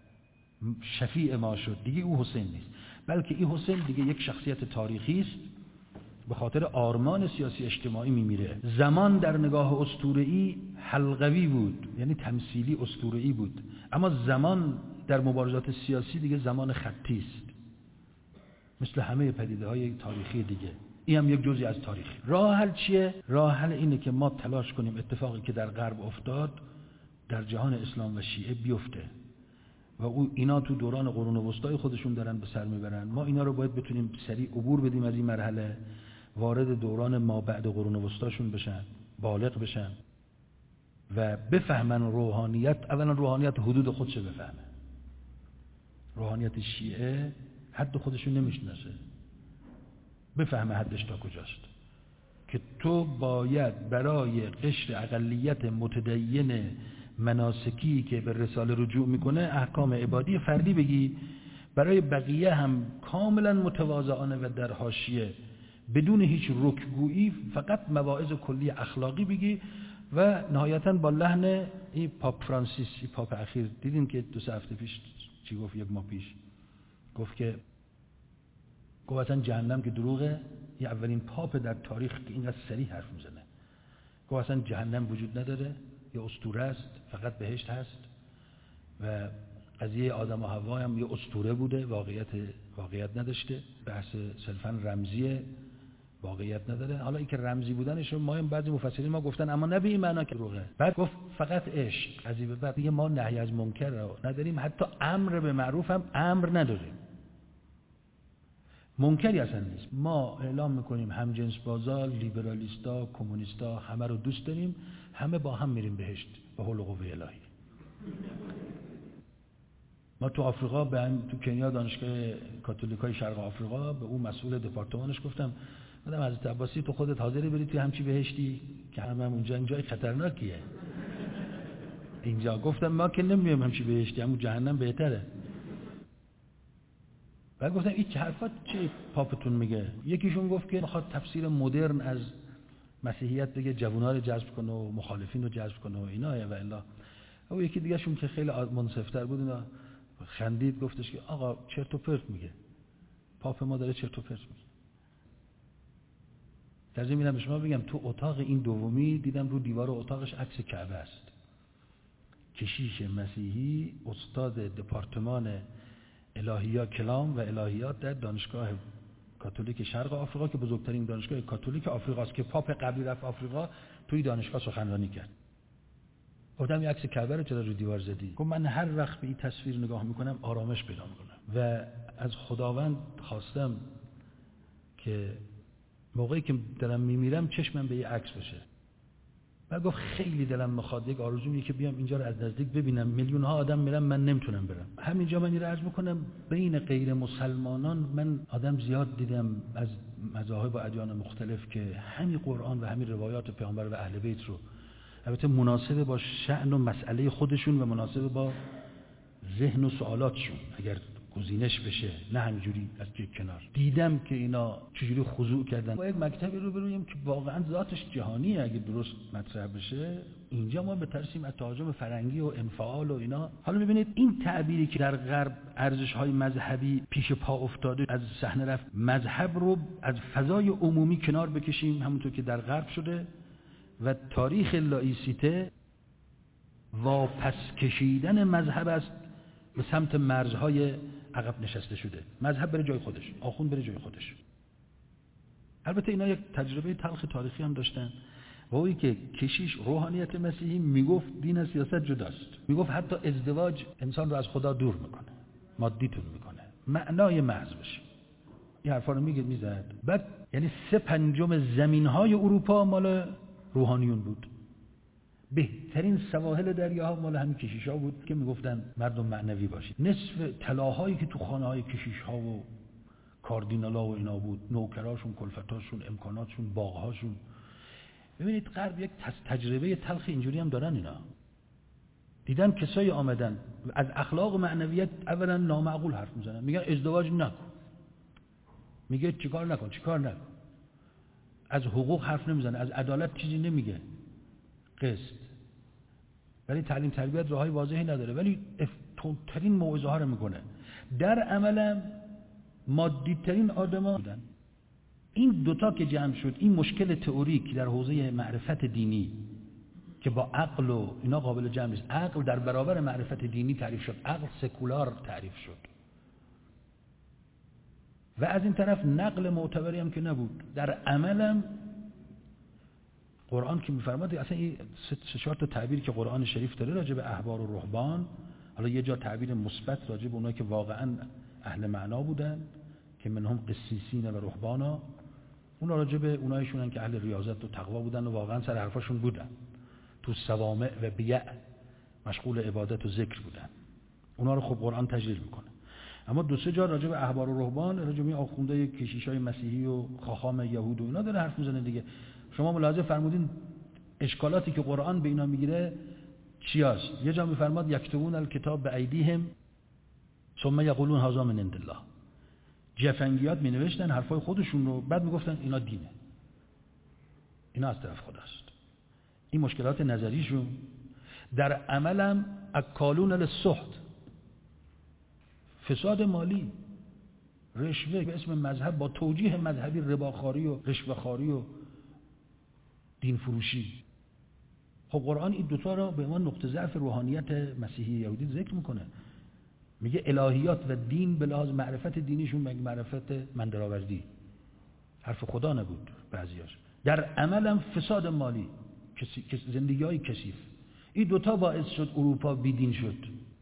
شفیع ما شد. دیگه او حسین نیست، بلکه این حسین دیگه یک شخصیت تاریخی است، به خاطر آرمان سیاسی اجتماعی میمیره. زمان در نگاه اسطوره‌ای حلقوی بود، یعنی تمثیلی اسطوره‌ای بود، اما زمان در مبارزات سیاسی دیگه زمان خطی است، مثل همه پدیده‌های تاریخی دیگه. این هم یک جزئی از تاریخ. راه حل چیه؟ راه حل اینه که ما تلاش کنیم اتفاقی که در غرب افتاد در جهان اسلام و شیعه بیفته و اینا تو دوران قرون وسطای خودشون دارن به سر میبرن. ما اینا رو باید بتونیم سریع عبور بدیم از این مرحله، وارد دوران ما بعد قرون وسطاشون بشن، بالغ بشن و بفهمن روحانیت. اولا روحانیت حدود خودش بفهمه. روحانیت شیعه حد خودشون نمیشناسه، بفهمه حدش تا کجاست، که تو باید برای قشر اقلیت متدین مناسکی که به رساله رجوع میکنه احکام عبادی فردی بگی، برای بقیه هم کاملا متواضعانه و در حاشیه بدون هیچ رکگویی فقط مواعظ کلی اخلاقی بگی. و نهایتا با لحن این پاپ فرانسیس، این پاپ اخیر، دیدیم که 2 هفته پیش چی گفت، 1 ماه پیش گفت اصلا جهنم که دروغه. یه اولین پاپ در تاریخ که اینقدر صریح حرف میزنه. گفت اصلا جهنم وجود نداره، یه اسطوره است، فقط بهشت هست و قضیه آدم و حوا هم یه اسطوره بوده، واقعیت نداشته، بحث صرفا رمزیه، واقعیت نداره. حالا این که رمزی بودنش رو ما هم بعضی مفسرین ما گفتن اما نه به این معنا که دروغه. بعد گفت فقط عشق. از این به بعد دیگه ما نهی از منکر رو نداریم، حتی امر به معروف هم امر نداریم، منکری اصلا نیست. ما اعلام میکنیم همجنس بازا، لیبرالیستا، کمونیستا همه رو دوست داریم، همه با هم میریم بهشت به حول و قوه الهی. ما تو آفریقا تو کنیا دانشگاه کاتولیکای شرق آفریقا به اون مسئول دپارتمانش گفتم حضرت عباسی تو خودت حاضری بری توی همچی بهشتی که همه اونجا این جای خطرناکیه. اینجا گفتم ما که نمیایم همچی بهشتی، همون جهنم بهتره. بعد گفتم این حرفات چه پاپتون میگه؟ یکیشون گفت که میخواد تفسیر مدرن از مسیحیت بگه، جوونا رو جذب کنه و مخالفین رو جذب کنه و اینا و الا. او یکی دیگه شون که خیلی منصفتر بود اینا خندید، گفتش که آقا چرت و پرت میگه، پاپ ما داره چرت و پرت میگه. در ضمن اینم به شما بگم تو اتاق این دومی دیدم رو دیوار اتاقش عکس کعبه است. کشیش مسیحی استاد دپارتمان الهیات کلام و الهیات در دانشگاه کاتولیک شرق آفریقا که بزرگترین دانشگاه کاتولیک آفریقا است که پاپ قبلی رفت آفریقا توی دانشگاه سخنرانی کرد. گفتم این عکس کعبه رو چرا رو دیوار زدی؟ گفت من هر وقت به این تصویر نگاه میکنم آرامش پیدا میکنم و از خداوند خواستم که موقعی که دارم میمیرم چشمم به یه عکس باشه. بعد گفت خیلی دلم میخواد، یک آرزویه که بیام اینجا رو از نزدیک ببینم، میلیون ها آدم میرن من نمیتونم برم. همینجا من عرض میکنم بین غیر مسلمانان من آدم زیاد دیدم از مذاهب و ادیان مختلف که همین قرآن و همین روایات پیامبر و اهل بیت رو البته مناسب با شأن و مسئله خودشون و مناسب با ذهن و سوالاتشون اگر گزینش بشه، نه همینجوری از یک کنار، دیدم که اینا چجوری خضوع کردن. با یک مکتبی رو برویم که واقعا ذاتش جهانیه اگه درست مطرح بشه. اینجا ما بترسیم از تهاجم فرنگی و انفعال و اینا. حالا ببینید این تعبیری که در غرب ارزش‌های مذهبی پیش پا افتاده از صحنه رفت، مذهب رو از فضای عمومی کنار بکشیم همونطور که در غرب شده و تاریخ لایسیته واپس کشیدن مذهب است به سمت مرزهای عقب نشسته شده. مذهب بره جای خودش، آخوند بره جای خودش. البته اینا یک تجربه تلخ تاریخی هم داشتن. وایی که کشیش روحانیت مسیحی میگفت دین از سیاست جداست، میگفت حتی ازدواج انسان رو از خدا دور میکنه، مادیتون میکنه، معنای محض بشه. این حرفا رو میزد. بعد یعنی 3/5 زمینهای اروپا مال روحانیون بود. بهترین سواحل دریاها مال همین کشیشا بود که میگفتن مردم معنوی باشید. نصف طلاهایی که تو خانه‌های کشیش‌ها و کاردینالا و اینا بود، نوکراشون، کلفتاشون، امکاناتشون، باغ‌هاشون. ببینید غرب یک تجربه تلخ اینجوری هم دارن. اینا دیدن کسایی آمدن از اخلاق و معنویت اولا نامعقول حرف میزنن، میگن ازدواج نکن، میگه چیکار نکن. از حقوق حرف نمیزنه، از عدالت چیزی نمیگه، قسط. ولی تعلیم تربیت راههای واضحی نداره، ولی تندترین موعظه ها رو میکنه. در عملم مادی‌ترین آدما بودن. این دوتا که جمع شد، این مشکل تئوریک در حوزه معرفت دینی که با عقل و اینا قابل جمع نیست. عقل در برابر معرفت دینی تعریف شد، عقل سکولار تعریف شد. و از این طرف نقل معتبری هم که نبود. در عملم قرآن که میفرماد، اصلا این 3-4 تا تعبیر که قرآن شریف داره راجع به احبار و رهبان، حالا یه جا تعبیر مثبت راجع به اونایی که واقعا اهل معنا بودن که منهم قسیسین و رهبانا، اونا راجع به اونایشونن که اهل ریاضت و تقوا بودن و واقعا سر حرفاشون بودن، تو صوامع و بیع مشغول عبادت و ذکر بودن. اونا رو خب قرآن تجلیل میکنه. اما 2-3 جا راجع به احبار و رهبان، راجع به آخونده کشیشای مسیحی و خاخام یهود و اینا داره حرف میزنه دیگه. شما ملاحظه فرمودین اشکالاتی که قرآن به اینا میگیره چیاست؟ یه جا میفرماد یکتبون الکتاب به ایدیهم ثم یقولون هذا من عند الله. جفنگیات می نوشتن حرفای خودشون رو، بعد میگفتن اینا دینه، اینا از طرف خداست. این مشکلات نظریشون. در عملم اکالون للسحت، فساد مالی، رشوه به اسم مذهب با توجیه مذهبی، رباخواری و رشوه‌خواری و دین فروشی. خب قرآن این دوتا را به عنوان نقطه ضعف روحانیت مسیحی یهودی ذکر میکنه. میگه الهیات و دین به لحاظ معرفت دینیشون به معرفت مندرآوردی، حرف خدا نبود بعضیاش. در عملم فساد مالی، زندگی‌های کثیف. این دوتا باعث شد اروپا بیدین شد.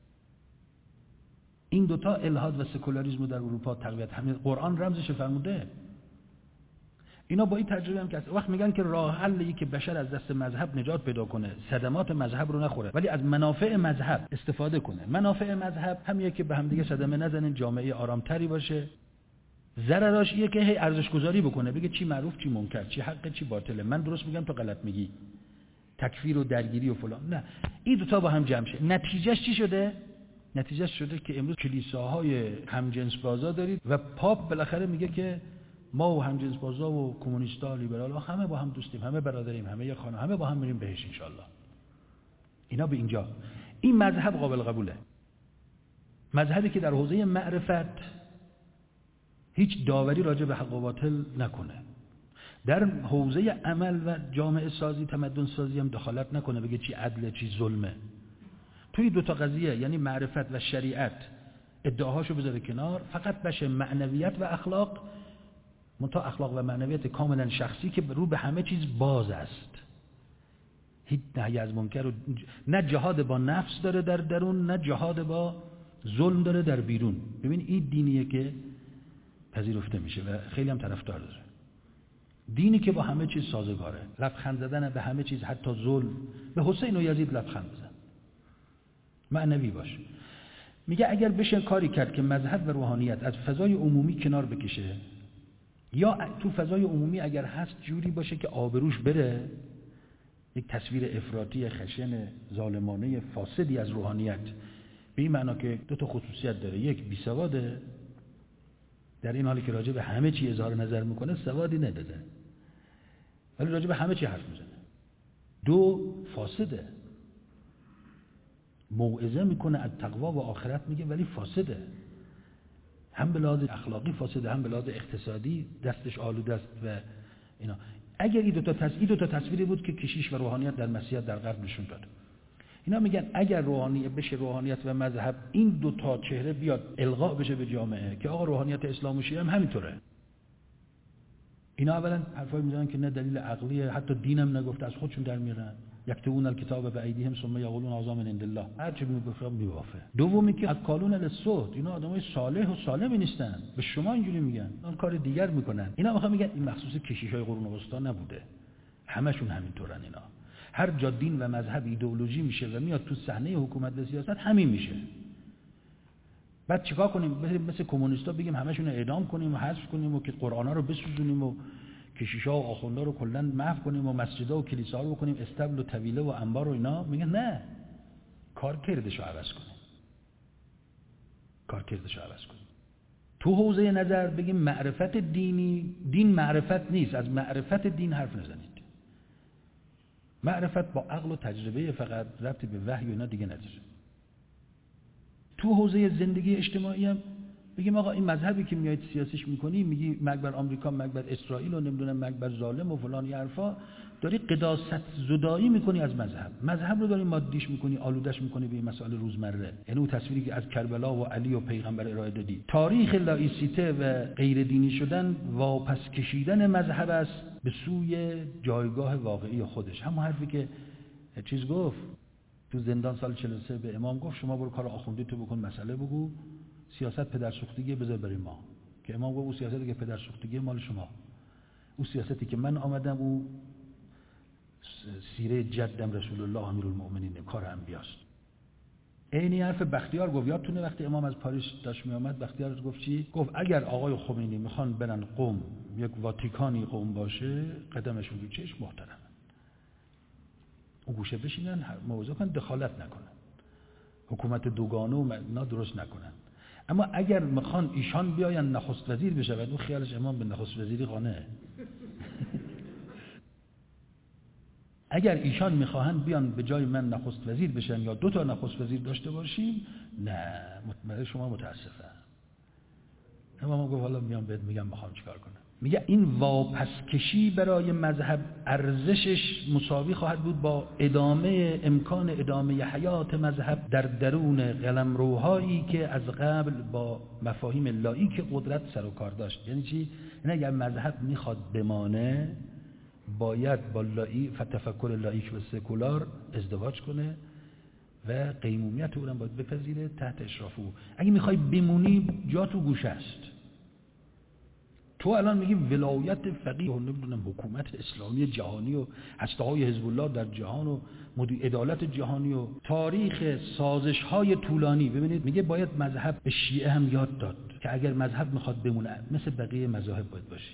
این دوتا الحاد و سکولاریسم در اروپا تقویت. همین قرآن رمزش فرموده. اینا با این تجربه هم که وقت میگن که راه حلی که بشر از دست مذهب نجات پیدا کنه، صدمات مذهب رو نخوره، ولی از منافع مذهب استفاده کنه. منافع مذهب همیه که به هم دیگه صدمه نزنن، جامعه آرامتری باشه. ضرراش اینه که هی ارزش گذاری بکنه، بگه چی معروف چی منکر، چی حق چی باطله، من درست میگم تو غلط میگی، تکفیر و درگیری و فلان. نه، این دو تا با هم جمع شه. نتیجهش چی شده؟ نتیجهش شده که امروز کلیساهای همجنس بازا دارید و پاپ بالاخره میگه که ما و همجنس بازا و کمونیستا لیبرالا همه با هم دوستیم، همه برادریم، همه یک خانه، همه با هم میریم بهش ان شاءالله. اینا به اینجا. این مذهب قابل قبوله. مذهبی که در حوزه معرفت هیچ داوری راجع به حق و باطل نکنه، در حوزه عمل و جامعه سازی، تمدن سازی هم دخالت نکنه، بگه چی عدله چی ظلمه. توی دو تا قضیه یعنی معرفت و شریعت ادعاهاشو بذاره کنار، فقط بشه معنویت و اخلاق، منتها اخلاق و معنویت کاملا شخصی که رو به همه چیز باز است. هیچ نهی از منکر و نه جهاد با نفس داره در درون، نه جهاد با ظلم داره در بیرون. ببین این دینیه که پذیرفته میشه و خیلی هم طرفدار داره. دینی که با همه چیز سازگاره، لبخند زدن به همه چیز، حتی ظلم. به حسین و یزید لبخند بزن، معنوی باش. میگه اگر بشه کاری کرد که مذهب و روحانیت از فضای عمومی کنار بکشه، یا تو فضای عمومی اگر هست جوری باشه که آبروش بره، یک تصویر افراطی خشن ظالمانه فاسدی از روحانیت، به این معنا که دو تا خصوصیت داره: یک بیسواده، در این حالی که راجع به همه چی اظهار نظر میکنه، سوادی نداره ولی راجع به همه چی حرف میزنه. دو، فاسده، موعظه میکنه از تقوا و آخرت میگه ولی فاسده، هم به لحاظ اخلاقی فاسده، هم به لحاظ اقتصادی دستش آلوده است و اینا. اگر این دو تا تصویری بود که کشیش و روحانیت در مسیحیت در غرب نشون داد. اینا میگن اگر روحانیت بشه، روحانیت و مذهب، این دو تا چهره بیاد القا بشه به جامعه که آقا روحانیت اسلام و شیعه هم همینطوره. اینا اولا حرفایی میزنن که نه دلیل عقلیه، حتی دینم نگفته، از خودشون در میارن. یکتبون الکتاب بایدیهم ثم یقولون هذا من عند الله. هر چی میگفتم میوافقه. دومی که اکالون للسحت، اینا آدمای صالح و سالمی نیستن، به شما اینجوری میگن، اون کار دیگر میکنن. اینا میخوان میگن این مخصوص کشیشای قرون وسطا نبوده، همشون همینطورن. اینا هر جا دین و مذهب ایدئولوژی میشه و میاد تو صحنه حکومت و سیاست، همین میشه. بعد چیکار کنیم؟ مثل کمونیستا بگیم همشون اعدام کنیم و حذف کنیم و که قرآنا رو بسوزونیم و کشیشا و آخوندا رو کلا محو کنیم و مسجدها و کلیساها رو بکنیم استبل و طویله و انبار و اینا؟ میگن نه، کارکردشو عوض کنیم. کارکردشو عوض کنیم. تو حوزه نظر بگیم معرفت دینی، دین معرفت نیست، از معرفت دین حرف نزنید. معرفت با عقل و تجربه فقط، ربطی به وحی و اینا دیگه نداره. تو حوزه زندگی اجتماعی هم بگیم آقا این مذهبی که میایید سیاسیش میکنی، میگی مرگ بر آمریکا، مرگ بر اسرائیل و نمیدونم مرگ بر ظالم و فلان ی حرفا، داری قداست زدایی میکنی از مذهب. مذهب رو داری مادیش میکنی، آلودش میکنی به مسائل روزمره. یعنی اون تصویری که از کربلا و علی و پیغمبر ارائه دادی. تاریخ لایسیته و غیر دینی شدن واپس کشیدن مذهب است به سوی جایگاه واقعی خودش. همون حرفی که چیز گفت تو زندان سال 43 به امام گفت شما برو کار آخوندی تو بکن، مسئله بگو، سیاست پدرسوختگی بذار برای ما. که امام گفت اون سیاستی که پدرسوختگی مال شما، اون سیاستی که من آمدم او سیره جدم رسول الله امیرالمؤمنین، کار انبیاست. عین حرف بختیار گفت. یادتونه وقتی امام از پاریس داشت می آمد، بختیار گفت چی؟ گفت اگر آقای خمینی میخوان برن قم، یک واتیکانی قم باشه، قدمشون رو چشم محترم، اون گوشه بشینن، موضوع کن، دخالت نکنن، حکومت دوگانه و اینا درست نکنن. اما اگر میخوان ایشان بیاین نخست وزیر بشن، اون خیالش امام به نخست وزیری قانعه. اگر ایشان میخواهند بیان به جای من نخست وزیر بشن یا 2 تا نخست وزیر داشته باشیم، نه، برای شما متاسفم. امام گفت حالا میام بهت میگم میخوام چیکار کنم. میگه این واپس کشی برای مذهب ارزشش مساوی خواهد بود با امکان ادامه حیات مذهب در درون قلمروهایی که از قبل با مفاهیم لاییک قدرت سر و کار داشت. یعنی چی؟ این اگر مذهب میخواد بمانه، باید با لایی تفکر لاییک و سکولار ازدواج کنه و قیمومیت او را باید بپذیره تحت اشراف او. اگه میخوای بمونی، جا تو گوشه است. تو الان میگی ولایت فقیه و نمیدونم حکومت اسلامی جهانی و هسته‌های حزب الله در جهان و عدالت جهانی و تاریخ سازش‌های طولانی. ببینید میگه باید مذهب به شیعه هم یاد داد که اگر مذهب میخواد بمونه مثل بقیه مذاهب باید باشه.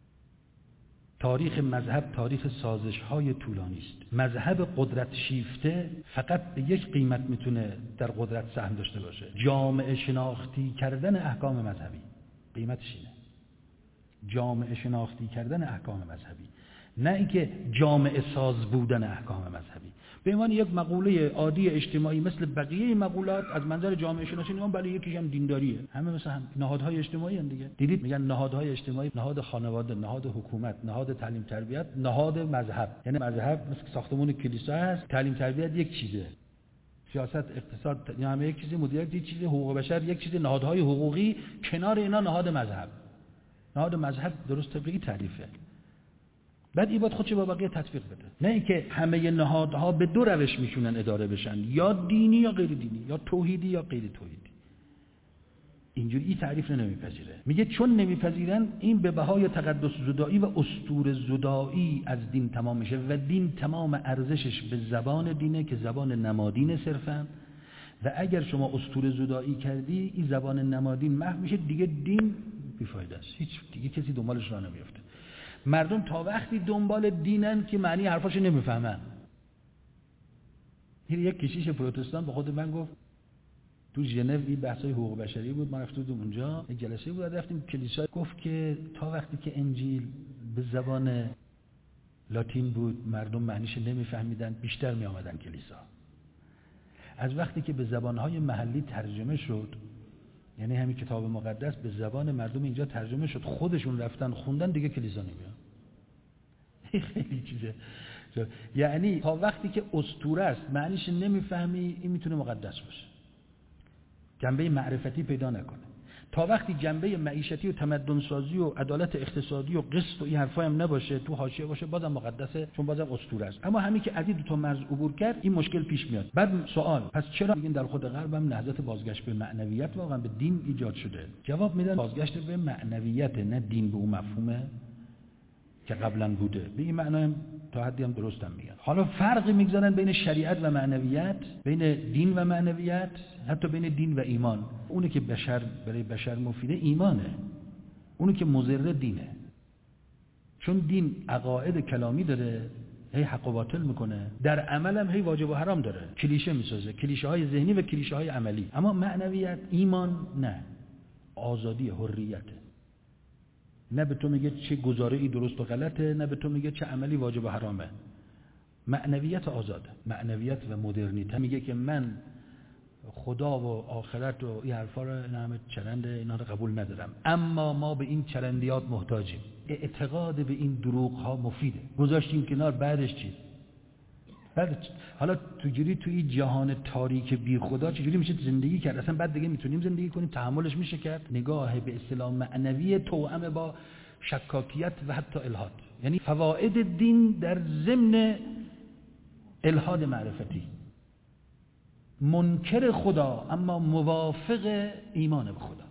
تاریخ مذهب تاریخ سازش‌های طولانی است. مذهب قدرت شیفته فقط به یک قیمت میتونه در قدرت سهم داشته باشه، جامعه شناختی کردن احکام مذهبی. قیمتش اینه، جامعه شناختی کردن احکام مذهبی، نه اینکه جامعه ساز بودن احکام مذهبی. به عنوان یک مقوله عادی اجتماعی مثل بقیه مقولات از منظر جامعه شناسی نگاه، بله یکیش هم دینداریه، همه مثل هم نهادهای اجتماعی هم دیگه. دیدید میگن نهادهای اجتماعی، نهاد خانواده، نهاد حکومت، نهاد تعلیم تربیت، نهاد مذهب. یعنی مذهب مثل ساختمان کلیسا هست، تعلیم تربیت یک چیزه، سیاست اقتصاد همه یک چیزی، مدیریت یک چیزی، حقوق بشر یک چیزی، نهادهای حقوقی کنار اینا نهاد مذهب. نهاد مذهب درست طبقی تعریفه. بعد این باید خودش با بقیه تطبیق بده، نه اینکه همه نهادها به 2 روش میشونن اداره بشن، یا دینی یا غیر دینی، یا توحیدی یا غیر توحیدی. اینجوری این تعریف رو نمیپذیره. میگه چون نمیپذیرن، این به بهای تقدس زدایی و اسطوره زدایی از دین تمام میشه و دین تمام ارزشش به زبان دینه که زبان نمادین صرفا. و اگر شما اسطوره زدایی کردی، این زبان نمادین محو میشه، دیگه دین بیفایده است، هیچ دیگه کسی دنبالش راه نمیفته. مردم تا وقتی دنبال دینن که معنی حرفاشو نمیفهمن. یک کشیش پروتستان به خود من گفت، تو ژنو این بحثای حقوق بشری بود، ما رفتیم اونجا یک جلسه بود، رفتیم کلیسا، گفت که تا وقتی که انجیل به زبان لاتین بود مردم معنیش نمیفهمیدن، بیشتر می آمدن کلیسا. از وقتی که به زبانهای محلی ترجمه شد، یعنی همین کتاب مقدس به زبان مردم اینجا ترجمه شد، خودشون رفتن خوندن، دیگه کلیسا نمیاد. خیلی چیزه. یعنی تا وقتی که اسطوره است معنیش نمیفهمی، این میتونه مقدس باشه، جنبه معرفتی پیدا نکنه. تا وقتی جنبه معیشتی و تمدن سازی و عدالت اقتصادی و قسط و این حرفا هم نباشه، تو حاشیه باشه، بازم مقدسه، چون بازم اسطوره است. اما همین که از این دو تا مرز عبور کرد، این مشکل پیش میاد. بعد سوال، پس چرا میگین در خود غرب هم نهضت بازگشت به معنویت واقعا به دین ایجاد شده؟ جواب میدن بازگشت به معنویت، نه دین به اون مفهومه که قبلا بوده. به این معنا هم تا حدی هم درست هم میگن. حالا فرقی میگذارن بین شریعت و معنویت، بین دین و معنویت، حتی بین دین و ایمان. اونی که برای بشر مفیده ایمانه، اونی که مضر دینه. چون دین عقاید کلامی داره، هی حق و باطل میکنه، در عمل هم هی واجب و حرام داره، کلیشه میسازه، کلیشه های ذهنی و کلیشه های عملی. اما معنویت، ایمان نه، آزادی، حریته. نه به تو میگه چه گزاره‌ای درست و غلطه، نه به تو میگه چه عملی واجب و حرامه. معنویت آزاده. معنویت و مدرنیته میگه که من خدا و آخرت و این حرفا رو، این همه چرند اینا رو قبول ندارم، اما ما به این چرندیات محتاجیم. اعتقاد به این دروغ ها مفیده، گذاشتیم کنار. بعدش چی؟ حالا توی جهان تاریک بی خدا چجوری میشه زندگی کرد؟ اصلا بعد دیگه میتونیم زندگی کنیم؟ تحملش میشه کرد؟ نگاه به اصطلاح معنوی توأم با شکاکیت و حتی الحاد، یعنی فواید دین در ضمن الحاد معرفتی. منکر خدا اما موافق ایمان به خدا،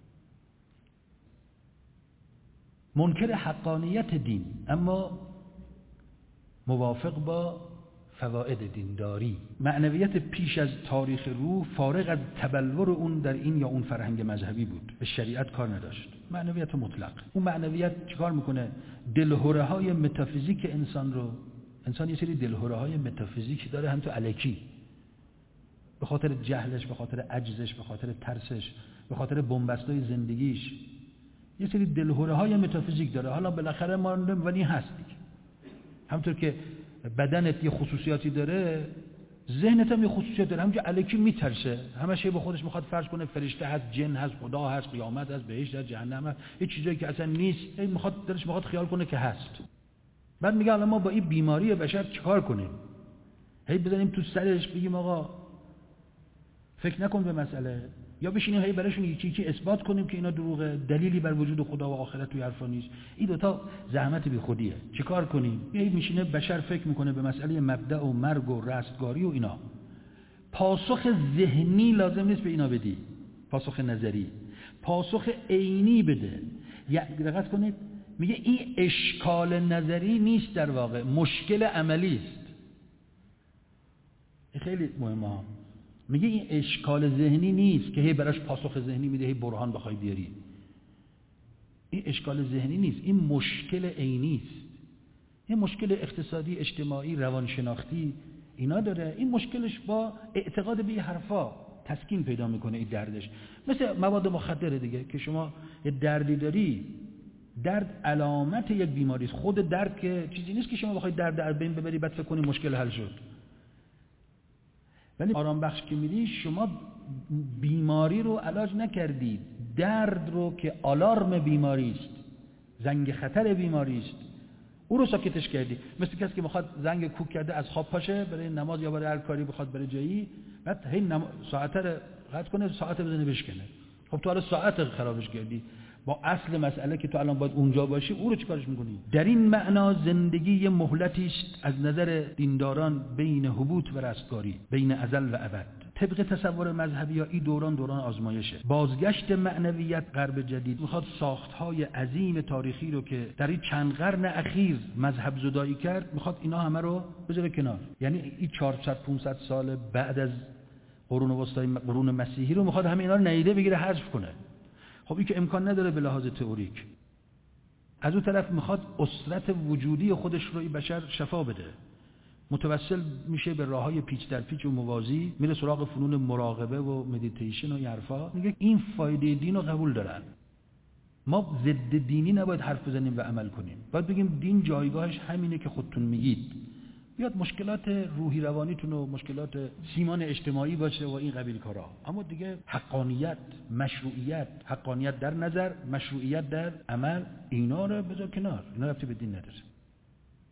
منکر حقانیت دین اما موافق با فواید دینداری. معنویت پیش از تاریخ روح فارغ از تبلور اون در این یا اون فرهنگ مذهبی بود، به شریعت کار نداشت. معنویت مطلق. اون معنویت چیکار میکنه؟ دلهره های متافیزیک انسان یه سری دلهره های متافیزیک داره، هم تو الکی، به خاطر جهلش، به خاطر عجزش، به خاطر ترسش، به خاطر بنبستای زندگیش، یه سری دلهره های متافیزیک داره. حالا بالاخره ما ولی هست دیگه. همونطور که بدنت یه خصوصیاتی داره، ذهنت هم یه خصوصیات داره. همونجا الکی میترسه، همش به خودش میخواد فرض کنه فرشته هست، جن هست، خدا هست، قیامت هست، بهشت هست، جهنم هست، یه چیزایی که اصلا نیست، میخواد خیال کنه که هست. بعد میگه الان ما با این بیماری بشر چیکار کنیم؟ هی بزنیم تو سرش بگیم آقا فکر نکن به مسئله، یا بشینیم هی براشون یکی اثبات کنیم که اینا دروغه، دلیلی بر وجود خدا و آخرت توی حرفا نیست. این دوتا زحمت بی خودیه. چیکار کنیم؟ هی میشینه بشر فکر میکنه به مسئله مبدأ و مرگ و رستگاری و اینا. پاسخ ذهنی لازم نیست به اینا بدی، پاسخ نظری، پاسخ عینی بده. دقت کنید، میگه این اشکال نظری نیست، در واقع مشکل عملی است. خیلی مهمه. میگه این اشکال ذهنی نیست که هی براش پاسخ ذهنی میده، هی برهان بخوای بیاری. این اشکال ذهنی نیست، این مشکل عینی است. این مشکل اقتصادی، اجتماعی، روانشناختی اینا داره. این مشکلش با اعتقاد به این حرفا تسکین پیدا میکنه. این دردش مثل مواد مخدره دیگه، که شما یه دردی داری، درد علامت یک بیماری است. خود درد که چیزی نیست که شما بخوای درد از بین ببری بعد فکر کنی مشکل حل شد. ولی آرام بخش که میدی، شما بیماری رو علاج نکردید، درد رو که آلارم بیماری است، زنگ خطر بیماری است، او رو ساکتش کردی. مثل کسی که میخواد زنگ کوک کرده از خواب پاشه برای نماز یا برای هر کاری بخواد برای جایی، بعد هی ساعت رو قطع کنه، ساعت بزنه بشکنه. خب تو حالا ساعت خرابش کردی. با اصل مسئله که تو الان باید اونجا باشی، او رو چیکارش میکنی؟ در این معنا زندگی یه مهلتی است از نظر دینداران بین هبوط و رستگاری، بین ازل و ابد. طبق تصور مذهبی ها این دوران آزمایشه. بازگشت معنویت غرب جدید میخواد ساختهای عظیم تاریخی رو که در این چند قرن اخیر مذهب زدایی کرد، میخواد اینا همه رو بذاره کنار. یعنی این 400-500 سال بعد از قرون وسطی، قرون مسیحی رو میخواد همه اینا رو نیده بگیره، حذف کنه. خب این که امکان نداره به لحاظ تئوریک. از اون طرف میخواد اسرت وجودی خودش رو این بشر شفا بده. متوسل میشه به راههای پیچ در پیچ و موازی، میره سراغ فنون مراقبه و مدیتیشن و این حرفا. میگه این فایده دین رو قبول دارن. ما ضد دینی نباید حرف بزنیم و عمل کنیم. باید بگیم دین جایگاهش همینه که خودتون میگید. بیاد مشکلات روحی روانیتون و مشکلات سیمان اجتماعی باشه و این قبیل کارا، اما دیگه حقانیت، مشروعیت، حقانیت در نظر، مشروعیت در عمل، اینا رو بذار کنار. اینا ربطی به دین نداره.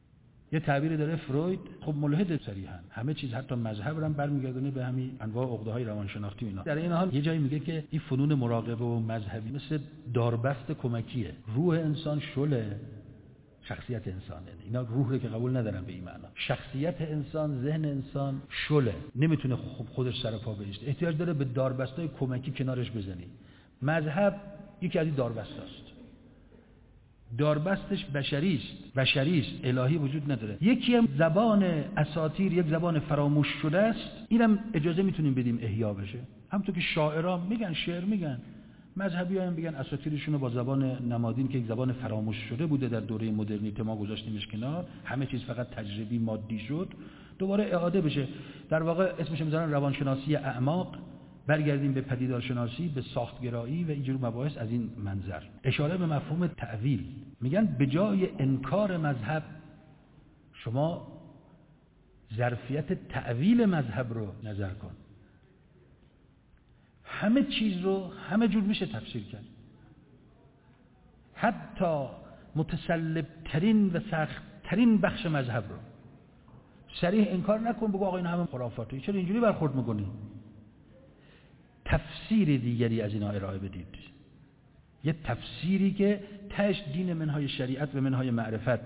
یه تعبیری داره فروید، خب ملحد صریحاً، همه چیز حتی مذهب رو هم برمیگردونه به همین انواع عقده‌های روانشناختی و اینا. در این حال یه جایی میگه که این فنون مراقبه و مذهبی مثل داربست کمکیه. روح انسان شله، شخصیت انسانه. اینا روح رو که قبول ندارن به این معنا. شخصیت انسان، ذهن انسان شله، نمیتونه خودش سر پا بایسته، احتیاج داره به داربستای کمکی کنارش بزنی. مذهب یکی از این داربستاست. داربستش بشری است، الهی وجود نداره. یکی هم زبان اساطیر، یک زبان فراموش شده است. اینم اجازه میتونیم بدیم احیا بشه. همونطور که شاعران میگن، شعر میگن، مذهبی‌ها هم میگن اساطیرشون رو با زبان نمادین که یک زبان فراموش شده بوده در دوره مدرنیته ما گذاشتیمش کنار، همه چیز فقط تجربی مادی شد، دوباره اعاده بشه. در واقع اسمش میذارن روانشناسی اعماق. برگردیم به پدیدارشناسی، به ساختگرایی و اینجور مباحث از این منظر. اشاره به مفهوم تعویل، میگن به جای انکار مذهب شما ظرفیت تعویل مذهب رو نظر کن. همه چیز رو همه جور میشه تفسیر کرد، حتی متسلب ترین و سخت ترین بخش مذهب رو صریح انکار نکن، بگو آقا این همه خرافاته، چرا اینجوری برخورد میکنی؟ تفسیر دیگری از اینا ارائه بدید، یه تفسیری که تهش دین منهای شریعت و منهای معرفت.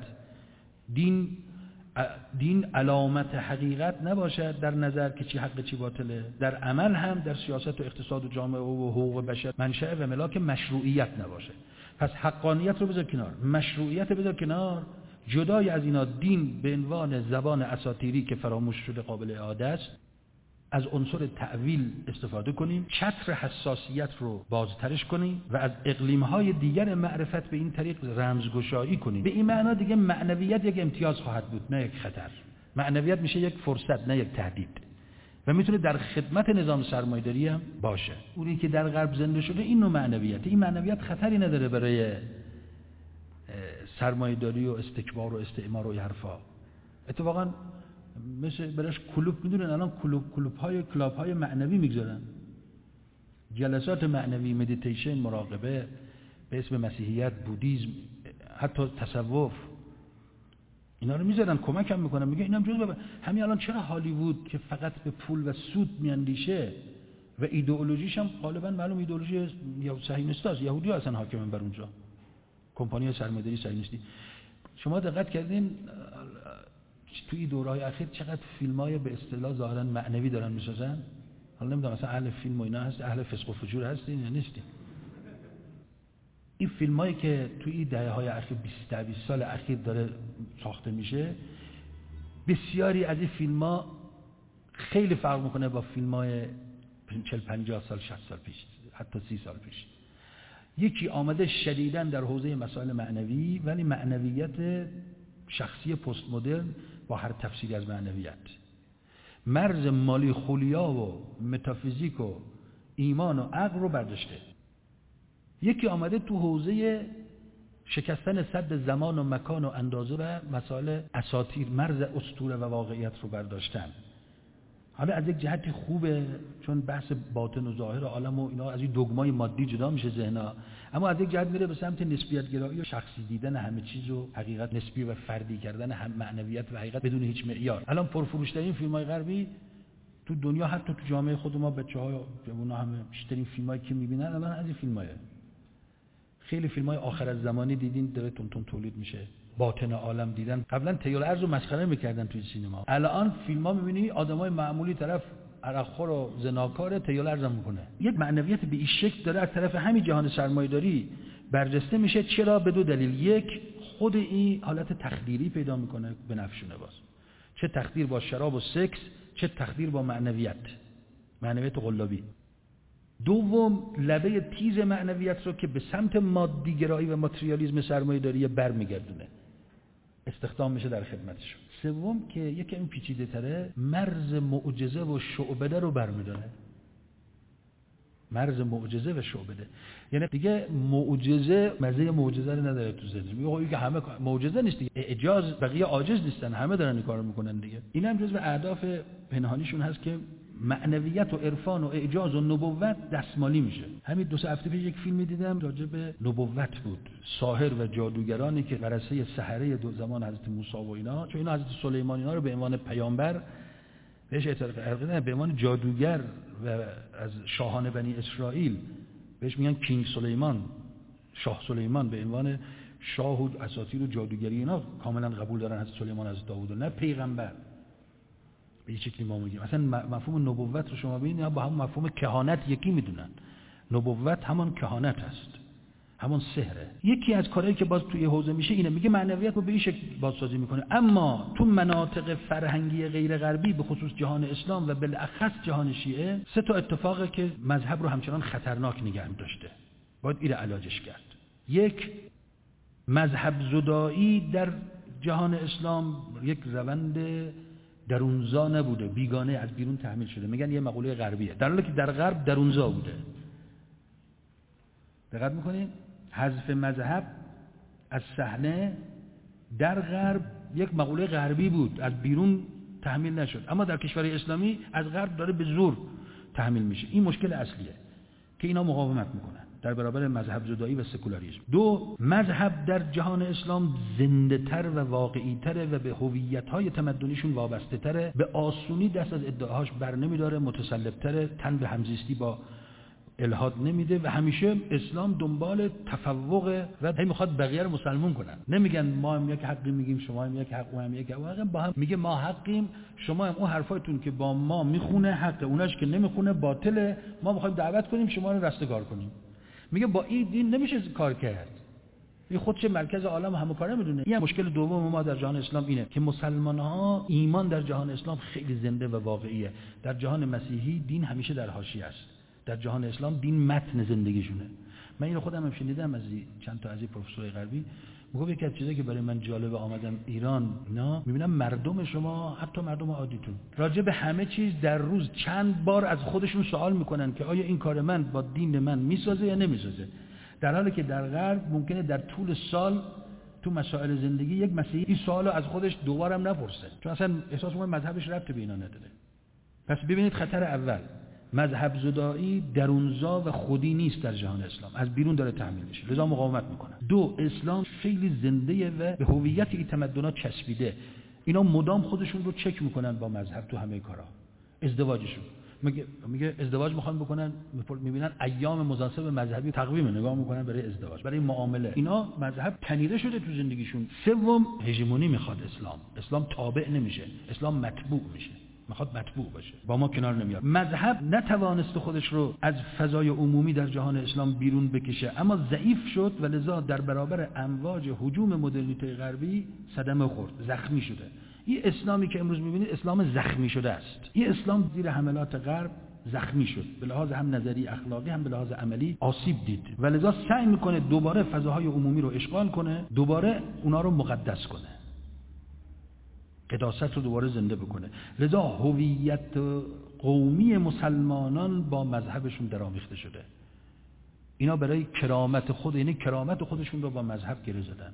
دین علامت حقیقت نباشد در نظر که چی حق چی باطله، در عمل هم در سیاست و اقتصاد و جامعه و حقوق بشر منشأ و ملاک مشروعیت نباشه. پس حقانیت رو بذار کنار، مشروعیت بذار کنار. جدای از اینا دین به عنوان زبان اساطیری که فراموش شده قابل اعاده است، از عنصر تعویل استفاده کنیم، چتر حساسیت رو بازترش کنیم و از اقلیم‌های دیگر معرفت به این طریق رمزگشایی کنیم. به این معنا دیگه معنویت یک امتیاز خواهد بود، نه یک خطر. معنویت میشه یک فرصت، نه یک تهدید، و میتونه در خدمت نظام سرمایه‌داری هم باشه. اونی که در غرب زنده شده این نوع معنویت، این معنویت خطری نداره برای سرمایه‌داری و استکبار و استعمار و این حرفا. اتفاقاً مثل براش کلوب میدونن، الان کلاب های معنوی میگذارن، جلسات معنوی، مدیتیشن، مراقبه به اسم مسیحیت، بودیسم، حتی تصوف، اینا رو میذارن، کمک هم میکنن. میگه اینم جزء همین. الان چرا هالیوود که فقط به پول و سود میاندیشه و ایدئولوژیش هم غالبا معلوم ایدئولوژی صهیونیستاست، یهودی‌ها هستن حاکمن بر اونجا، کمپانی سرمایه‌داری صهیونیستی. شما دقت کردین توی دوره‌های اخیر چقدر فیلم‌های به اصطلاح ظاهراً معنوی دارن می‌سازن؟ حالا نمی‌دونم مثلا اهل فیلم و اینا هست، اهل فسق و فجور هستین یا نیستین؟ این فیلم‌هایی که توی دهه‌های اخیر 20 سال اخیر داره ساخته میشه، بسیاری از این فیلم‌ها خیلی فرق می‌کنه با فیلم‌های 40-50 سال 60 سال پیش، حتی 30 سال پیش. یکی آمده شدیداً در حوزه مسائل معنوی، ولی معنویت شخصی پست مدرن با هر تفسیری از معنویت، مرز مالی خولیا و متافیزیک و ایمان و عقل رو برداشته. یکی آمده تو حوزه شکستن سد زمان و مکان و اندازه و مسائل اساطیر، مرز اسطوره و واقعیت رو برداشتن. حالا از یک جهتی خوبه چون بحث باطن و ظاهر عالم و اینا از این دگمای مادی جدا میشه ذهن‌ها، اما از یک جهت میره به سمت نسبیت گرایی و شخصی دیدن همه چیز و حقیقت نسبی و فردی کردن هم معنویت و حقیقت بدون هیچ معیار. الان پرفروش‌ترین فیلم‌های غربی تو دنیا، حتی تو جامعه خود ما، بچه‌ها جوونا همه بیشترین فیلمایی که می‌بینن الان از این فیلم‌ها. خیلی فیلم‌های آخر از زمانی دیدین داره تون تولید میشه، باطن عالم دیدن. قبلا تیول ارز رو مسخره می‌کردن توی سینما، الان فیلم‌ها می‌بینی آدمای معمولی طرف عرقخور و زناکار تیول ارز می‌کنه. یک معنویت به این شکل داره از طرف همین جهان سرمایه‌داری برجسته میشه. چرا؟ به دو دلیل. یک، خود این حالت تخدیری پیدا میکنه به نفشونه، باز چه تخدیر با شراب و سکس، چه تخدیر با معنویت قلابی. دوم، لبه تیز معنویت رو که به سمت مادی گرایی و ماتریالیسم سرمایه‌داری برمیگردونه، استخدام میشه در خدمتش. سوم که یکم پیچیده تره، مرز معجزه و شعبده رو برمیداره. مرز معجزه و شعبده، یعنی دیگه معجزه مزه معجزه رو نداره تو ذهن. میگه که همه معجزه نیست دیگه، اعجاز، بقیه عاجز نیستن، همه دارن این کارو میکنن دیگه. این هم جزو اهداف پنهانیشون هست که معنویت و عرفان و اعجاز و نبوت دستمالی میشه. همین 2 هفته پیش یک فیلمی دیدم راجع به نبوت بود، ساحر و جادوگرانی که ورثه سحره دو زمان حضرت موسی و اینا، چون اینا حضرت سلیمان اینا رو به عنوان پیامبر بهش اعتراف نه، به عنوان جادوگر و از شاهان بنی اسرائیل بهش میگن کینگ سلیمان، شاه سلیمان، به عنوان شاه و اساطیر و جادوگری اینا کاملا قبول دارن حضرت سلیمان از داوود، نه پیغمبر. به این شکلی ما میگیم اصلا مفهوم نبوت رو شما ببینید با هم مفهوم کهانت یکی میدونن. نبوت همون کهانت است، همون سحره. یکی از کارهایی که باز توی حوزه میشه اینه، میگه معنویت رو به این شکل بازسازی میکنه. اما تو مناطق فرهنگی غیر غربی به خصوص جهان اسلام و بالاخص جهان شیعه 3 اتفاقه که مذهب رو همچنان خطرناک نگه داشته، باید این علاجش کرد. 1، مذهب زدایی در جهان اسلام یک روند درونزا نبوده، بیگانه از بیرون تحمیل شده. میگن یه مقوله غربیه، در حالی که در غرب درونزا بوده. دقت میکنید؟ حذف مذهب از صحنه در غرب یک مقوله غربی بود، از بیرون تحمیل نشد، اما در کشورهای اسلامی از غرب داره به زور تحمیل میشه. این مشکل اصلیه که اینا مقاومت میکنن در برابر مذهب زدایی و سکولاریسم. 2، مذهب در جهان اسلام زنده تر و واقعی تره و به هویت های تمدنیشون وابسته تره، به آسونی دست از ادعاهاش بر نمیداره، متسلب تره، تن به همزیستی با الحاد نمیده و همیشه اسلام دنبال تفوق و هی میخواد بقیه رو مسلمون کنن. نمیگن ما هم یک حقی میگیم، شما هم یک حق، اون هم یک حق، با هم میگه ما حقیم، شما هم اون حرفاتون که با ما میخونه حق، اوناش که نمیخونه باطله، ما میخوایم دعوت کنیم شما رو رستگار کنیم. میگه با این دین نمیشه کار کرد، این خودش مرکز عالم همه کاره میدونه. این مشکل دوم ما در جهان اسلام اینه که مسلمان‌ها ایمان در جهان اسلام خیلی زنده و واقعیه. در جهان مسیحی دین همیشه در حاشیه است، در جهان اسلام دین متن زندگیشونه. من اینو خودم هم شنیدم از چند تا از این پروفسورای غربی، میگه یکی از چیزایی که برای من جالب آمدم ایران اینا میبینم مردم شما، حتی مردم عادیتون، راجع به همه چیز در روز چند بار از خودشون سوال میکنن که آیا این کار من با دین من میسازه یا نمیسازه، در حالی که در غرب ممکنه در طول سال تو مسائل زندگی یک مسیحی این سوالو از خودش دوبارم نپرسه، چون اصلا احساس میکنه مذهبش ربطی به اینا نداره. پس ببینید خطر اول، مذهب زدایی درونزا و خودی نیست در جهان اسلام، از بیرون داره تحمیل میشه، لذا مقاومت میکنه. 2، اسلام خیلی زنده و به هویت این تمدن‌ها چسبیده، اینا مدام خودشون رو چک میکنن با مذهب تو همه کارا. ازدواجشون میگه ازدواج میخوان بکنن، میبینن ایام مناسب مذهبی تقویم نگاه میکنن برای ازدواج، برای معامله، اینا مذهب تنیده شده تو زندگیشون. 3، هژمونی میخواد اسلام تابع نمیشه، اسلام متبوع میشه، میخواد متبوع باشه، با ما کنار نمیاد. مذهب نتوانست خودش رو از فضای عمومی در جهان اسلام بیرون بکشه، اما ضعیف شد و لذا در برابر امواج هجوم مدرنیته غربی صدمه خورد، زخمی شده. این اسلامی که امروز میبینید اسلام زخمی شده است. این اسلام زیر حملات غرب زخمی شد، به لحاظ هم نظری اخلاقی هم به لحاظ عملی آسیب دید و لذا سعی میکنه دوباره فضاهای عمومی رو اشغال کنه، دوباره اونا رو مقدس کنه، قداست رو دوباره زنده بکنه. لذا هویت قومی مسلمانان با مذهبشون درآمیخته شده. اینا برای کرامت خود، یعنی کرامت خودشون رو با مذهب گره زدن.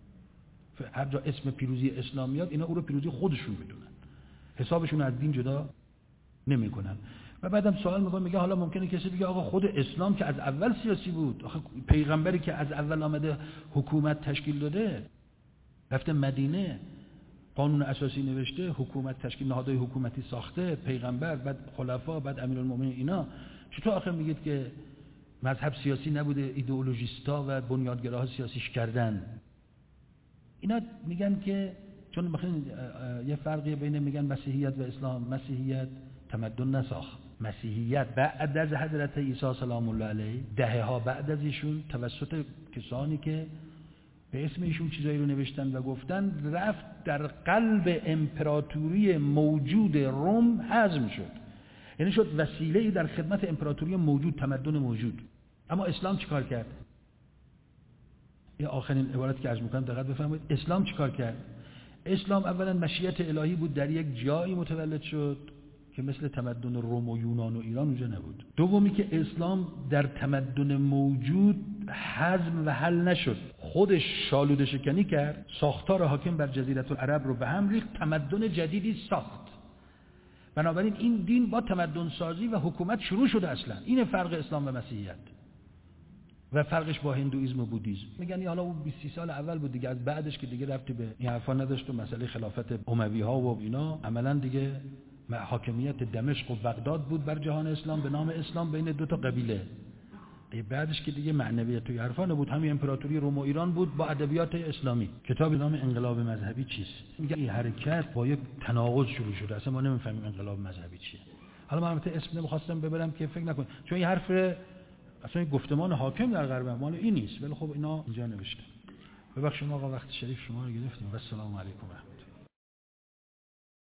هر جا اسم پیروزی اسلامیات اینا او رو پیروزی خودشون میدونن، حسابشون از دین جدا نمیکنن. و بعدم سوال میکنم، میگه حالا ممکنه کسی بگه آقا خود اسلام که از اول سیاسی بود، آخه پیغمبری که از اول آمده حکومت تشکیل داده، رفته مدینه قانون اساسی نوشته، حکومت تشکیل، نهادهای حکومتی ساخته، پیغمبر، بعد خلفا، بعد امیرالمومنین، اینا چطور آخه میگید که مذهب سیاسی نبوده، ایدئولوژیستا و بنیادگراها سیاسیش کردن؟ اینا میگن که چون مثلا یه فرقی بین میگن مسیحیت و اسلام، مسیحیت تمدن نساخت، مسیحیت بعد از حضرت عیسی سلام الله علیه، دهه‌ها بعد از ایشون توسط کسانی که به اسم ایشون چیزایی رو نوشتن و گفتن، رفت در قلب امپراتوری موجود روم هضم شد، یعنی شد وسیله‌ای در خدمت امپراتوری موجود، تمدن موجود. اما اسلام چیکار کرد؟ این آخرین عبارتی که عرض می‌کنم دقت بفرمایید. اسلام چیکار کرد؟ اسلام اولا مشیت الهی بود، در یک جایی متولد شد که مثل تمدن روم و یونان و ایران اونجا نبود. دومی که اسلام در تمدن موجود هضم و حل نشد، خودش شالوده شکنی کرد، ساختار حاکم بر جزیره العرب رو به هم ریخت، تمدن جدیدی ساخت بنابراین این دین با تمدن سازی و حکومت شروع شده اصلا. این فرق اسلام و مسیحیت و فرقش با هندوئیسم و بودیسم. میگن حالا اون 20 سال اول بود دیگه، از بعدش که دیگه ربطی به این حرفا نداشت و مسئله خلافت اموی ها و اینا عملا دیگه حاکمیت دمشق و بغداد بود بر جهان اسلام به نام اسلام بین دو تا قبیله. بعدش که دیگه معنویت و حرفا نبود، همین امپراتوری روم و ایران بود با ادبیات اسلامی. کتاب نام انقلاب مذهبی چیست؟ میگه این حرکت با یک تناقض شروع شده، اصلا ما نمیفهمیم انقلاب مذهبی چیه. حالا من البته اسم نمیخواستم ببرم که فکر نکن، چون این حرف اصلا این گفتمان حاکم در غرب مال این نیست، ولی خب اینا اینجا نوشته. ببخشید آقا وقت شریف شما رو گرفتیم. و السلام علیکم.